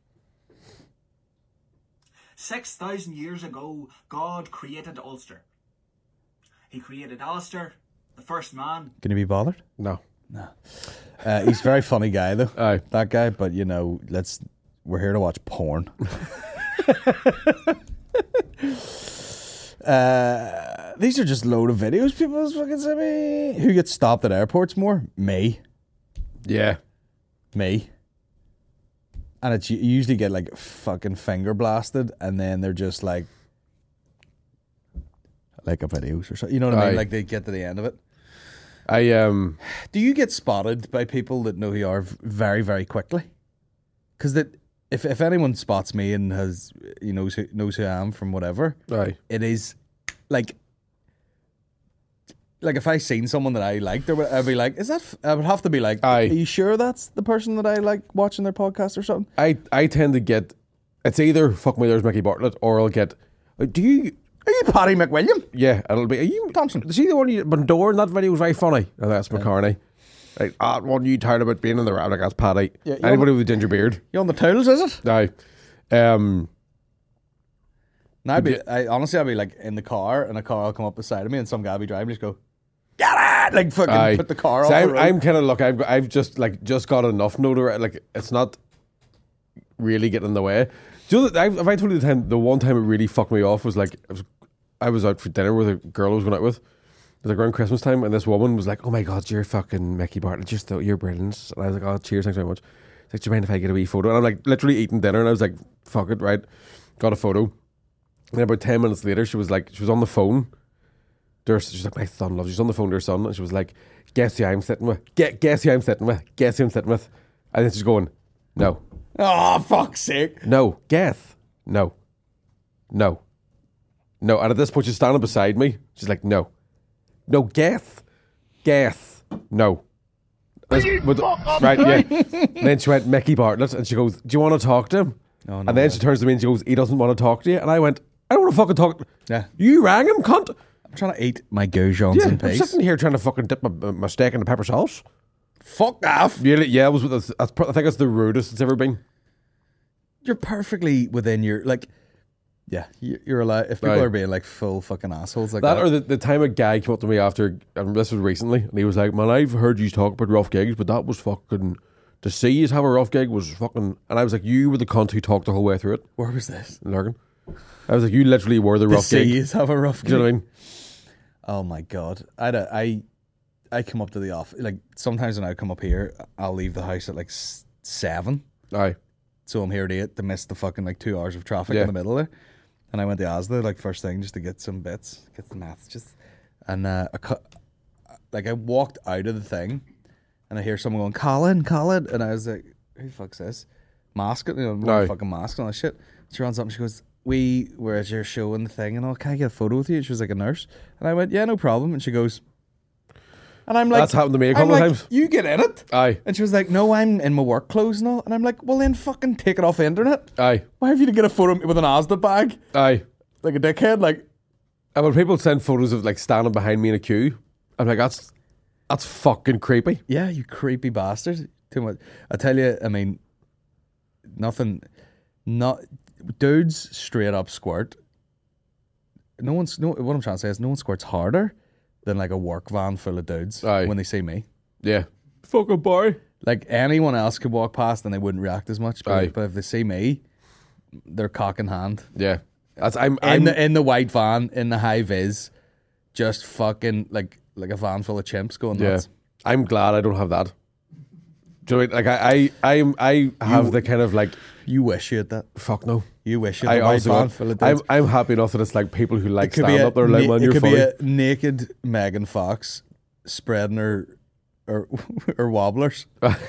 Six thousand years ago, God created Ulster. He created Alistair, the first man. Can you be bothered? No. No. Uh, he's a very funny guy, though. Aye. That guy, but you know, let's. We're here to watch porn. uh, these are just load of videos people fucking send me. Who gets stopped at airports more? Me. Yeah. Me. And it's you usually get like fucking finger blasted, and then they're just like, like a videos or something. You know what I mean? Aye. Like they get to the end of it. I um. Do you get spotted by people that know who you are v- very, very quickly? Because that if if anyone spots me and has you know knows who, knows who I am from whatever, Aye. it is like like if I seen someone that I liked, or I'd be like, is that? F-? I would have to be like, Aye. are you sure that's the person that I like watching their podcast or something? I I tend to get. It's either fuck me, there's Mickey Bartlett, or I'll get. uh, Do you? Are you Paddy McWilliam? Yeah, it'll be. Are you Thompson. See the one you Bandor in that video was very funny. Oh, that's McCartney. Like, ah, one you tired about being in the rap, like that's Paddy. Yeah, you Anybody with a ginger beard. You on the tools, is it? Aye. Um, And I'd be, I, honestly, I'd be like in the car, and a car will come up beside of me, and some guy will be driving, just go, get it! Like fucking Aye. put the car See, off. I'm, the road. I'm kind of look. I've I've just like just got enough notoriety. Like it's not really getting in the way. Do you know that I've, have I told you the time? The one time it really fucked me off was like I was I was out for dinner with a girl I was going out with. It was like around Christmas time, and this woman was like, "Oh my god, you're fucking Mickey Bartlett. Just you're brilliant." And I was like, "Oh, cheers, thanks very much." She's like, "Do you mind if I get a wee photo?" And I'm like, literally eating dinner, and I was like, "Fuck it, right?" Got a photo. And then about ten minutes later, she was like, she was on the phone. Her, she's like, my son loves you. She's on the phone to her son, and she was like, guess who I'm sitting with? Get, guess who I'm sitting with? Guess who I'm sitting with? And then she's going, no. Oh, fuck's sake. No. Guess. No. No. No. And at this point, she's standing beside me. She's like, no. No, guess. Guess. No. This, with, right, yeah. And then she went, Mickey Bartlett, and she goes, do you want to talk to him? Oh, no and then way. she turns to me and she goes, he doesn't want to talk to you. And I went, I don't want to fucking talk. Yeah. You rang him, cunt. I'm trying to eat my goujons Yeah, in I'm peace. sitting here trying to fucking dip my, my steak in the pepper sauce. Fuck off. Really? Yeah, it was. With that's, I think it's the rudest it's ever been. You're perfectly within your, like, yeah, you- you're allowed, if people Right. are being like full fucking assholes like That that. or the, the time a guy came up to me after, and this was recently, and he was like, "Man, I've heard you talk about rough gigs, but that was fucking to see you have a rough gig was fucking." And I was like, "You were the cunt who talked the whole way through it." Where was this? In Lurgan. I was like, "You literally were the The rough gig." C's have a rough Do you know what I gig. mean? Oh my god. I had a, I I come up to the office, like sometimes when I come up here, I'll leave the house at like s- seven. Aye. So I'm here at eight to miss the fucking like two hours of traffic Yeah. in the middle there. And I went to Asda like first thing just to get some bits, get the maths just. And uh, I cu- like I walked out of the thing, and I hear someone going, "Colin, Colin," and I was like, "Who the fuck's this?" Mask it, you know, No. fucking mask and all that shit. She runs up and she goes, "We were at your show and the thing and all. Can I get a photo with you?" She was like a nurse, and I went, "Yeah, no problem." And she goes, and I'm like, That's happened to me a I'm couple of like, times. "You get in it." Aye. And she was like, "No, I'm in my work clothes and all." And I'm like, "Well, then fucking take it off the internet. Aye. Why have you to get a photo with an Asda bag Aye. like a dickhead?" Like, And when people send photos of like standing behind me in a queue, I'm like, "That's that's fucking creepy." yeah, you creepy bastard. Too much. I tell you, I mean, nothing. Not dudes straight up squirt. No one's no. What I'm trying to say is, no one squirts harder than like a work van full of dudes Aye. when they see me. Yeah. Fucking boy. Like anyone else could walk past and they wouldn't react as much. But, Aye. but if they see me, they're cock in hand. Yeah. That's I'm. In I'm the in the white van, in the high vis, just fucking like like a van full of chimps going yeah. nuts. I'm glad I don't have that. Do you know what I mean? Like I, I, I'm, I have You- the kind of like, You wish you had that. fuck no. You wish you had I the white also, van full of I'm, dudes. I'm happy enough that it's like people who like It could be stand a up there like, na- man, it you're could funny. be a naked Megan Fox spreading her her, her wobblers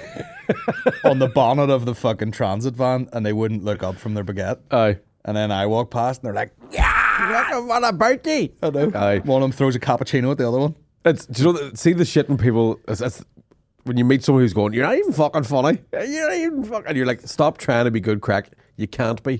on the bonnet of the fucking transit van, and they wouldn't look up from their baguette. Aye. And then I walk past, and they're like, "Yeah, what a birthday!" I know. Aye. One of them throws a cappuccino at the other one. It's, do you know, the- see the shit when people, it's, it's, when you meet someone who's going, you're not even fucking funny. You're not even fucking, and you're like, stop trying to be good crack. You can't be.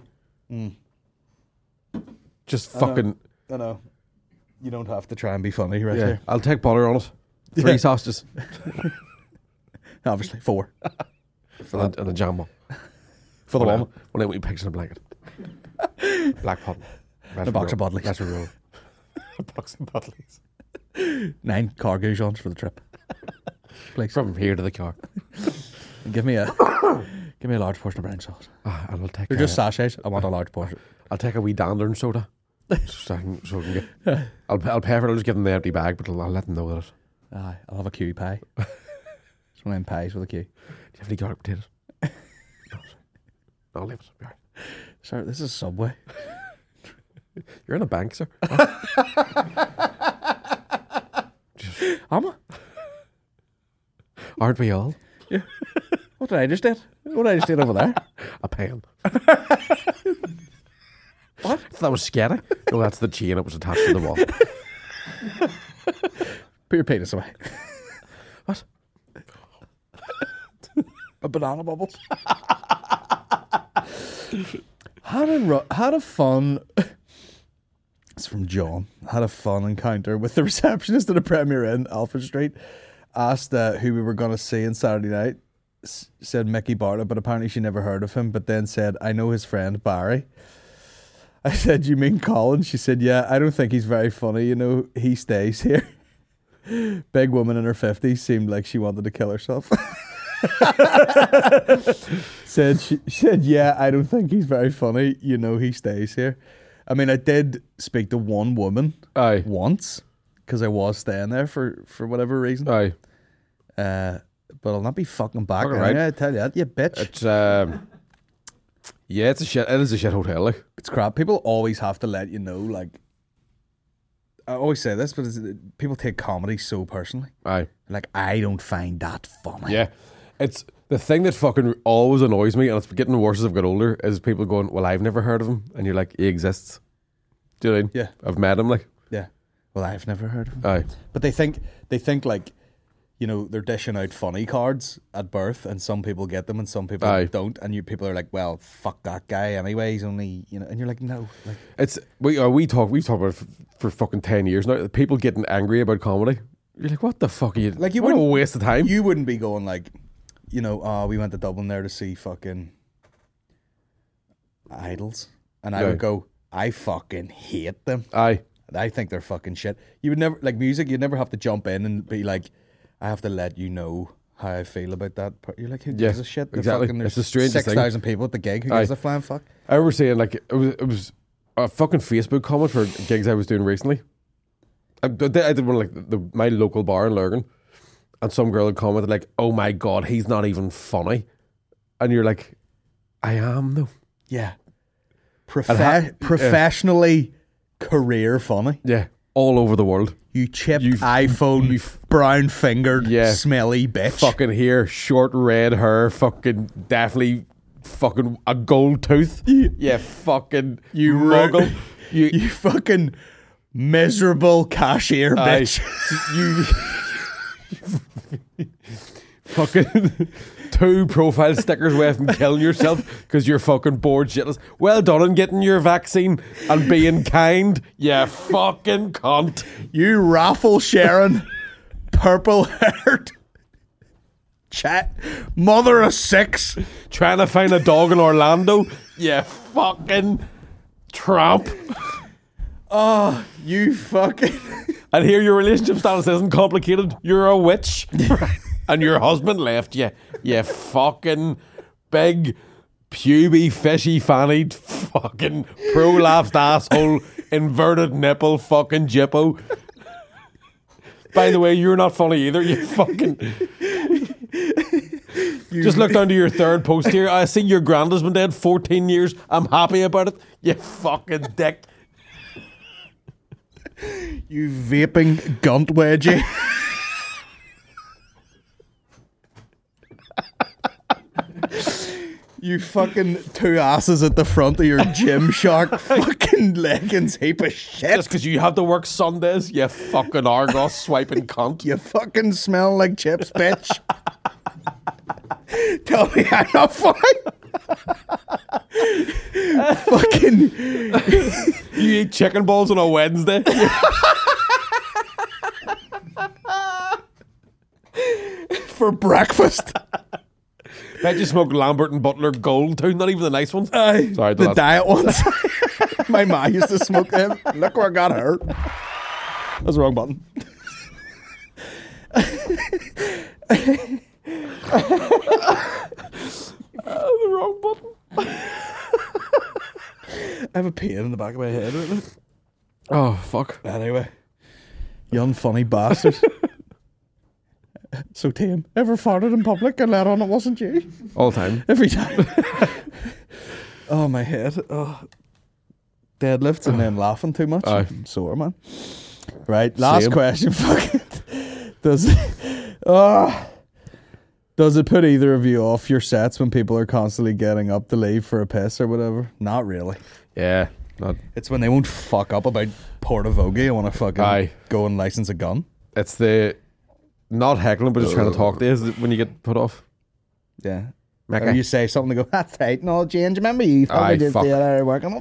Just fucking, I know. You don't have to try and be funny, right yeah. here. I'll take butter on it. Three Yeah. sausages. Obviously, four For and, and a jumbo. for the One woman. One out with pigs in a blanket. Black pot. A box of Budleys. That's a rule. A box of Budleys. Nine car goujons for the trip. Please. From here to the car. And give me a give me a large portion of brown sauce. Ah, and I'll take They're a, just sachets. I want a large portion. I'll take a wee dander and soda. so I can, so I can get, I'll, I'll pay for it. I'll just give them the empty bag, but I'll, I'll let them know that. Do Aye, I'll have a Q pie. It's one of them pies with a Q. you have any garlic potatoes? no, I'll leave it. Be all right. Sir, this is Subway. You're in a bank, sir. Am I? Aren't we all? What did I just did? What did I just did over there? A pen. What? That was scary. No, that's the chain. It was attached to the wall. Put your penis away. What? A banana bubbles. had a ru- had a fun. It's from John. Had a fun encounter with the receptionist at a Premier Inn, Alfred Street. Asked uh, who we were going to see on Saturday night. S- said Mickey Bartlett, but apparently she never heard of him. But then said, "I know his friend Barry." I said, you mean Colin? She said, yeah, I don't think he's very funny. You know, he stays here. Big woman in her fifties seemed like she wanted to kill herself. said she, she said, yeah, I don't think he's very funny. You know, he stays here. I mean, I did speak to one woman Aye. once because I was staying there for, for whatever reason. Aye. Uh, but I'll not be fucking back. Fucking Anyway, right. I tell you that, you bitch. It's um, yeah, it's a shit. It is a shit hotel. Like It's crap. People always have to let you know, like, I always say this, but it's, people take comedy so personally. aye, Like, I don't find that funny. yeah. It's the thing that fucking always annoys me, and it's getting worse as I've got older. Is people going, "Well, I've never heard of him," and you're like, "He exists." Do you know what I mean? Yeah. I've met him. Like, Yeah. Well, I've never heard of him. aye, But they think, they think like, you know, they're dishing out funny cards at birth, and some people get them and some people Aye. don't. And you people are like, well, fuck that guy anyway. He's only, you know, and you're like, no. Like, it's we uh, we talk we've talked about it for, for fucking ten years now. People getting angry about comedy. You're like, what the fuck are you? Like, you what a wouldn't- waste of time. you wouldn't be going like, you know, oh, we went to Dublin there to see fucking Idols. And I Yeah. would go, I fucking hate them. Aye, I think they're fucking shit. You would never, like music, you'd never have to jump in and be like, I have to let you know how I feel about that. part." You're like, who Yeah, gives a shit? They're exactly. Fucking, It's there's the strangest thing. six thousand people at the gig. Who Aye. gives a flying fuck? I remember saying like it was it was a fucking Facebook comment for gigs I was doing recently. I, I did I did one like the, the my local bar in Lurgan, and some girl had commented like, "Oh my god, he's not even funny," and you're like, "I am though." Yeah. And Profe- ha- professionally career funny. Yeah, all over the world. You chipped You- iPhone, you f- brown fingered, Yeah. smelly bitch. Fucking hair, short red hair, fucking definitely fucking a gold tooth. Yeah, fucking You ru- muggle. You, You fucking miserable cashier Aye. bitch. you fucking two profile stickers away from killing yourself because you're fucking bored shitless. Well done on getting your vaccine and being kind. Yeah, fucking cunt. You raffle Sharon, purple haired chat, mother of six. Trying to find a dog in Orlando. Yeah, fucking tramp. Oh, you fucking. And here your relationship status isn't complicated. You're a witch. And your husband left you. You fucking big, puby, fishy fannied, fucking prolapsed asshole, inverted nipple, fucking jippo. By the way, you're not funny either. You fucking. Just look down to your third post here. I see your grand has been dead fourteen years. I'm happy about it. You fucking dick. You vaping gunt wedgie. You fucking two asses at the front of your Gymshark fucking leggings heap of shit. Just because you have to work Sundays, you fucking Argos swiping cunt. You fucking smell like chips, bitch. Tell me I'm not funny. Fucking You eat chicken balls on a Wednesday. for breakfast. Bet you smoke Lambert and Butler Gold too, not even the nice ones. Aye, Sorry, the lads. diet ones. My ma used to smoke them. Look where I got hurt. That's the wrong button. Oh, the wrong button. I have a pain in the back of my head right now. Oh, fuck. Anyway, you unfunny bastard. So tame. Ever farted in public and let on it wasn't you? All the time. Every time. Oh, my head. Oh. Deadlifts and then laughing too much. Aye. I'm sore, man. Right, last Same. question. Fucking does it, oh, does it put either of you off your sets when people are constantly getting up to leave for a piss or whatever? Not really. Yeah. Not, It's when they won't fuck up about Portavogie. I want to fucking Aye. go and license a gun. it's the not heckling, but just trying to talk to you is when you get put off. Yeah. Mecca. Or you say something, they go, that's right, no change. Remember you Aye, fucking just fuck. the other working.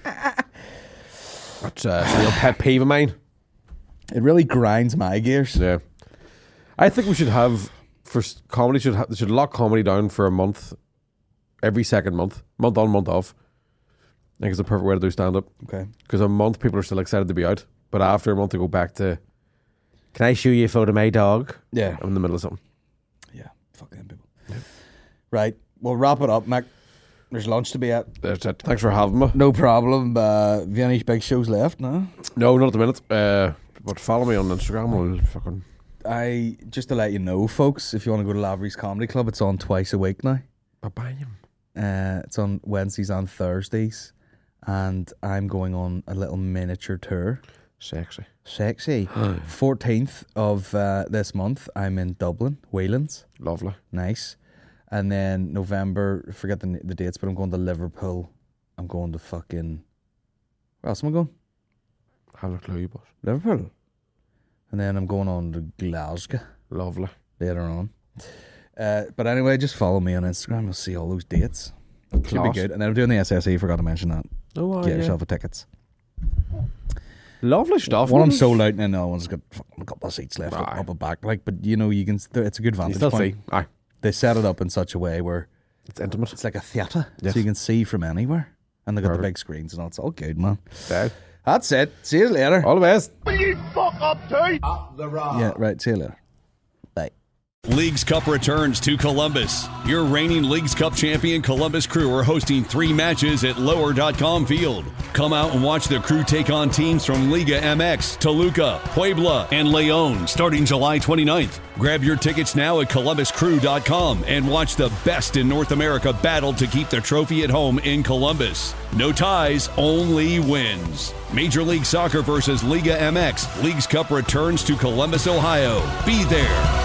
That's uh, a real pet peeve of mine. It really grinds my gears. Yeah. I think we should have, for s- comedy, should have, should lock comedy down for a month, every second month, month on, month off. I think it's the perfect way to do stand up. Okay. Because a month people are still excited to be out, but after a month they go back to, can I show you a photo of my dog? Yeah. I'm in the middle of something. Yeah. Fuck them people. Yeah. Right. We'll wrap it up, Mick. There's lunch to be at. That's it. Thanks for having me. No problem. Uh, have you any big shows left? No. No, not at the minute. Uh, but follow me on Instagram. I'll fucking. I just to let you know, folks, if you want to go to Lavery's Comedy Club, it's on twice a week now. Bye-bye. Uh, it's on Wednesdays and Thursdays, and I'm going on a little miniature tour. Sexy. Sexy. fourteenth of uh, this month, I'm in Dublin, Waylands. Lovely. Nice. And then November, I forget the the dates, but I'm going to Liverpool. I'm going to fucking... Where else am I going? I have a clue, boss. Liverpool. And then I'm going on to Glasgow. Lovely. Later on. Uh, but anyway, just follow me on Instagram. You'll see all those dates. Should be Class. good. And then I'm doing the S S E. Forgot to mention that. Oh, uh, Get yeah. yourself a tickets. Lovely stuff. One of man. them's sold out, and then the other one's got fucking a couple of seats left Aye. up and back. Like, but you know, you can. It's a good You vantage still point. see. Aye. They set it up in such a way where It's intimate. it's like a theatre, Yes. so you can see from anywhere. And they got Perfect. the big screens and all. It's all good, man. Dead. That's it. See you later. All the best. Yeah, right. See you later. Bye. Leagues Cup returns to Columbus. Your reigning Leagues Cup champion Columbus Crew are hosting three matches at lower dot com field. Come out and watch the Crew take on teams from Liga M X, Toluca, Puebla, and Leon starting July twenty-ninth. Grab your tickets now at columbus crew dot com and watch the best in North America battle to keep the trophy at home in Columbus. No ties, only wins. Major League Soccer versus Liga M X. Leagues Cup returns to Columbus, Ohio. Be there.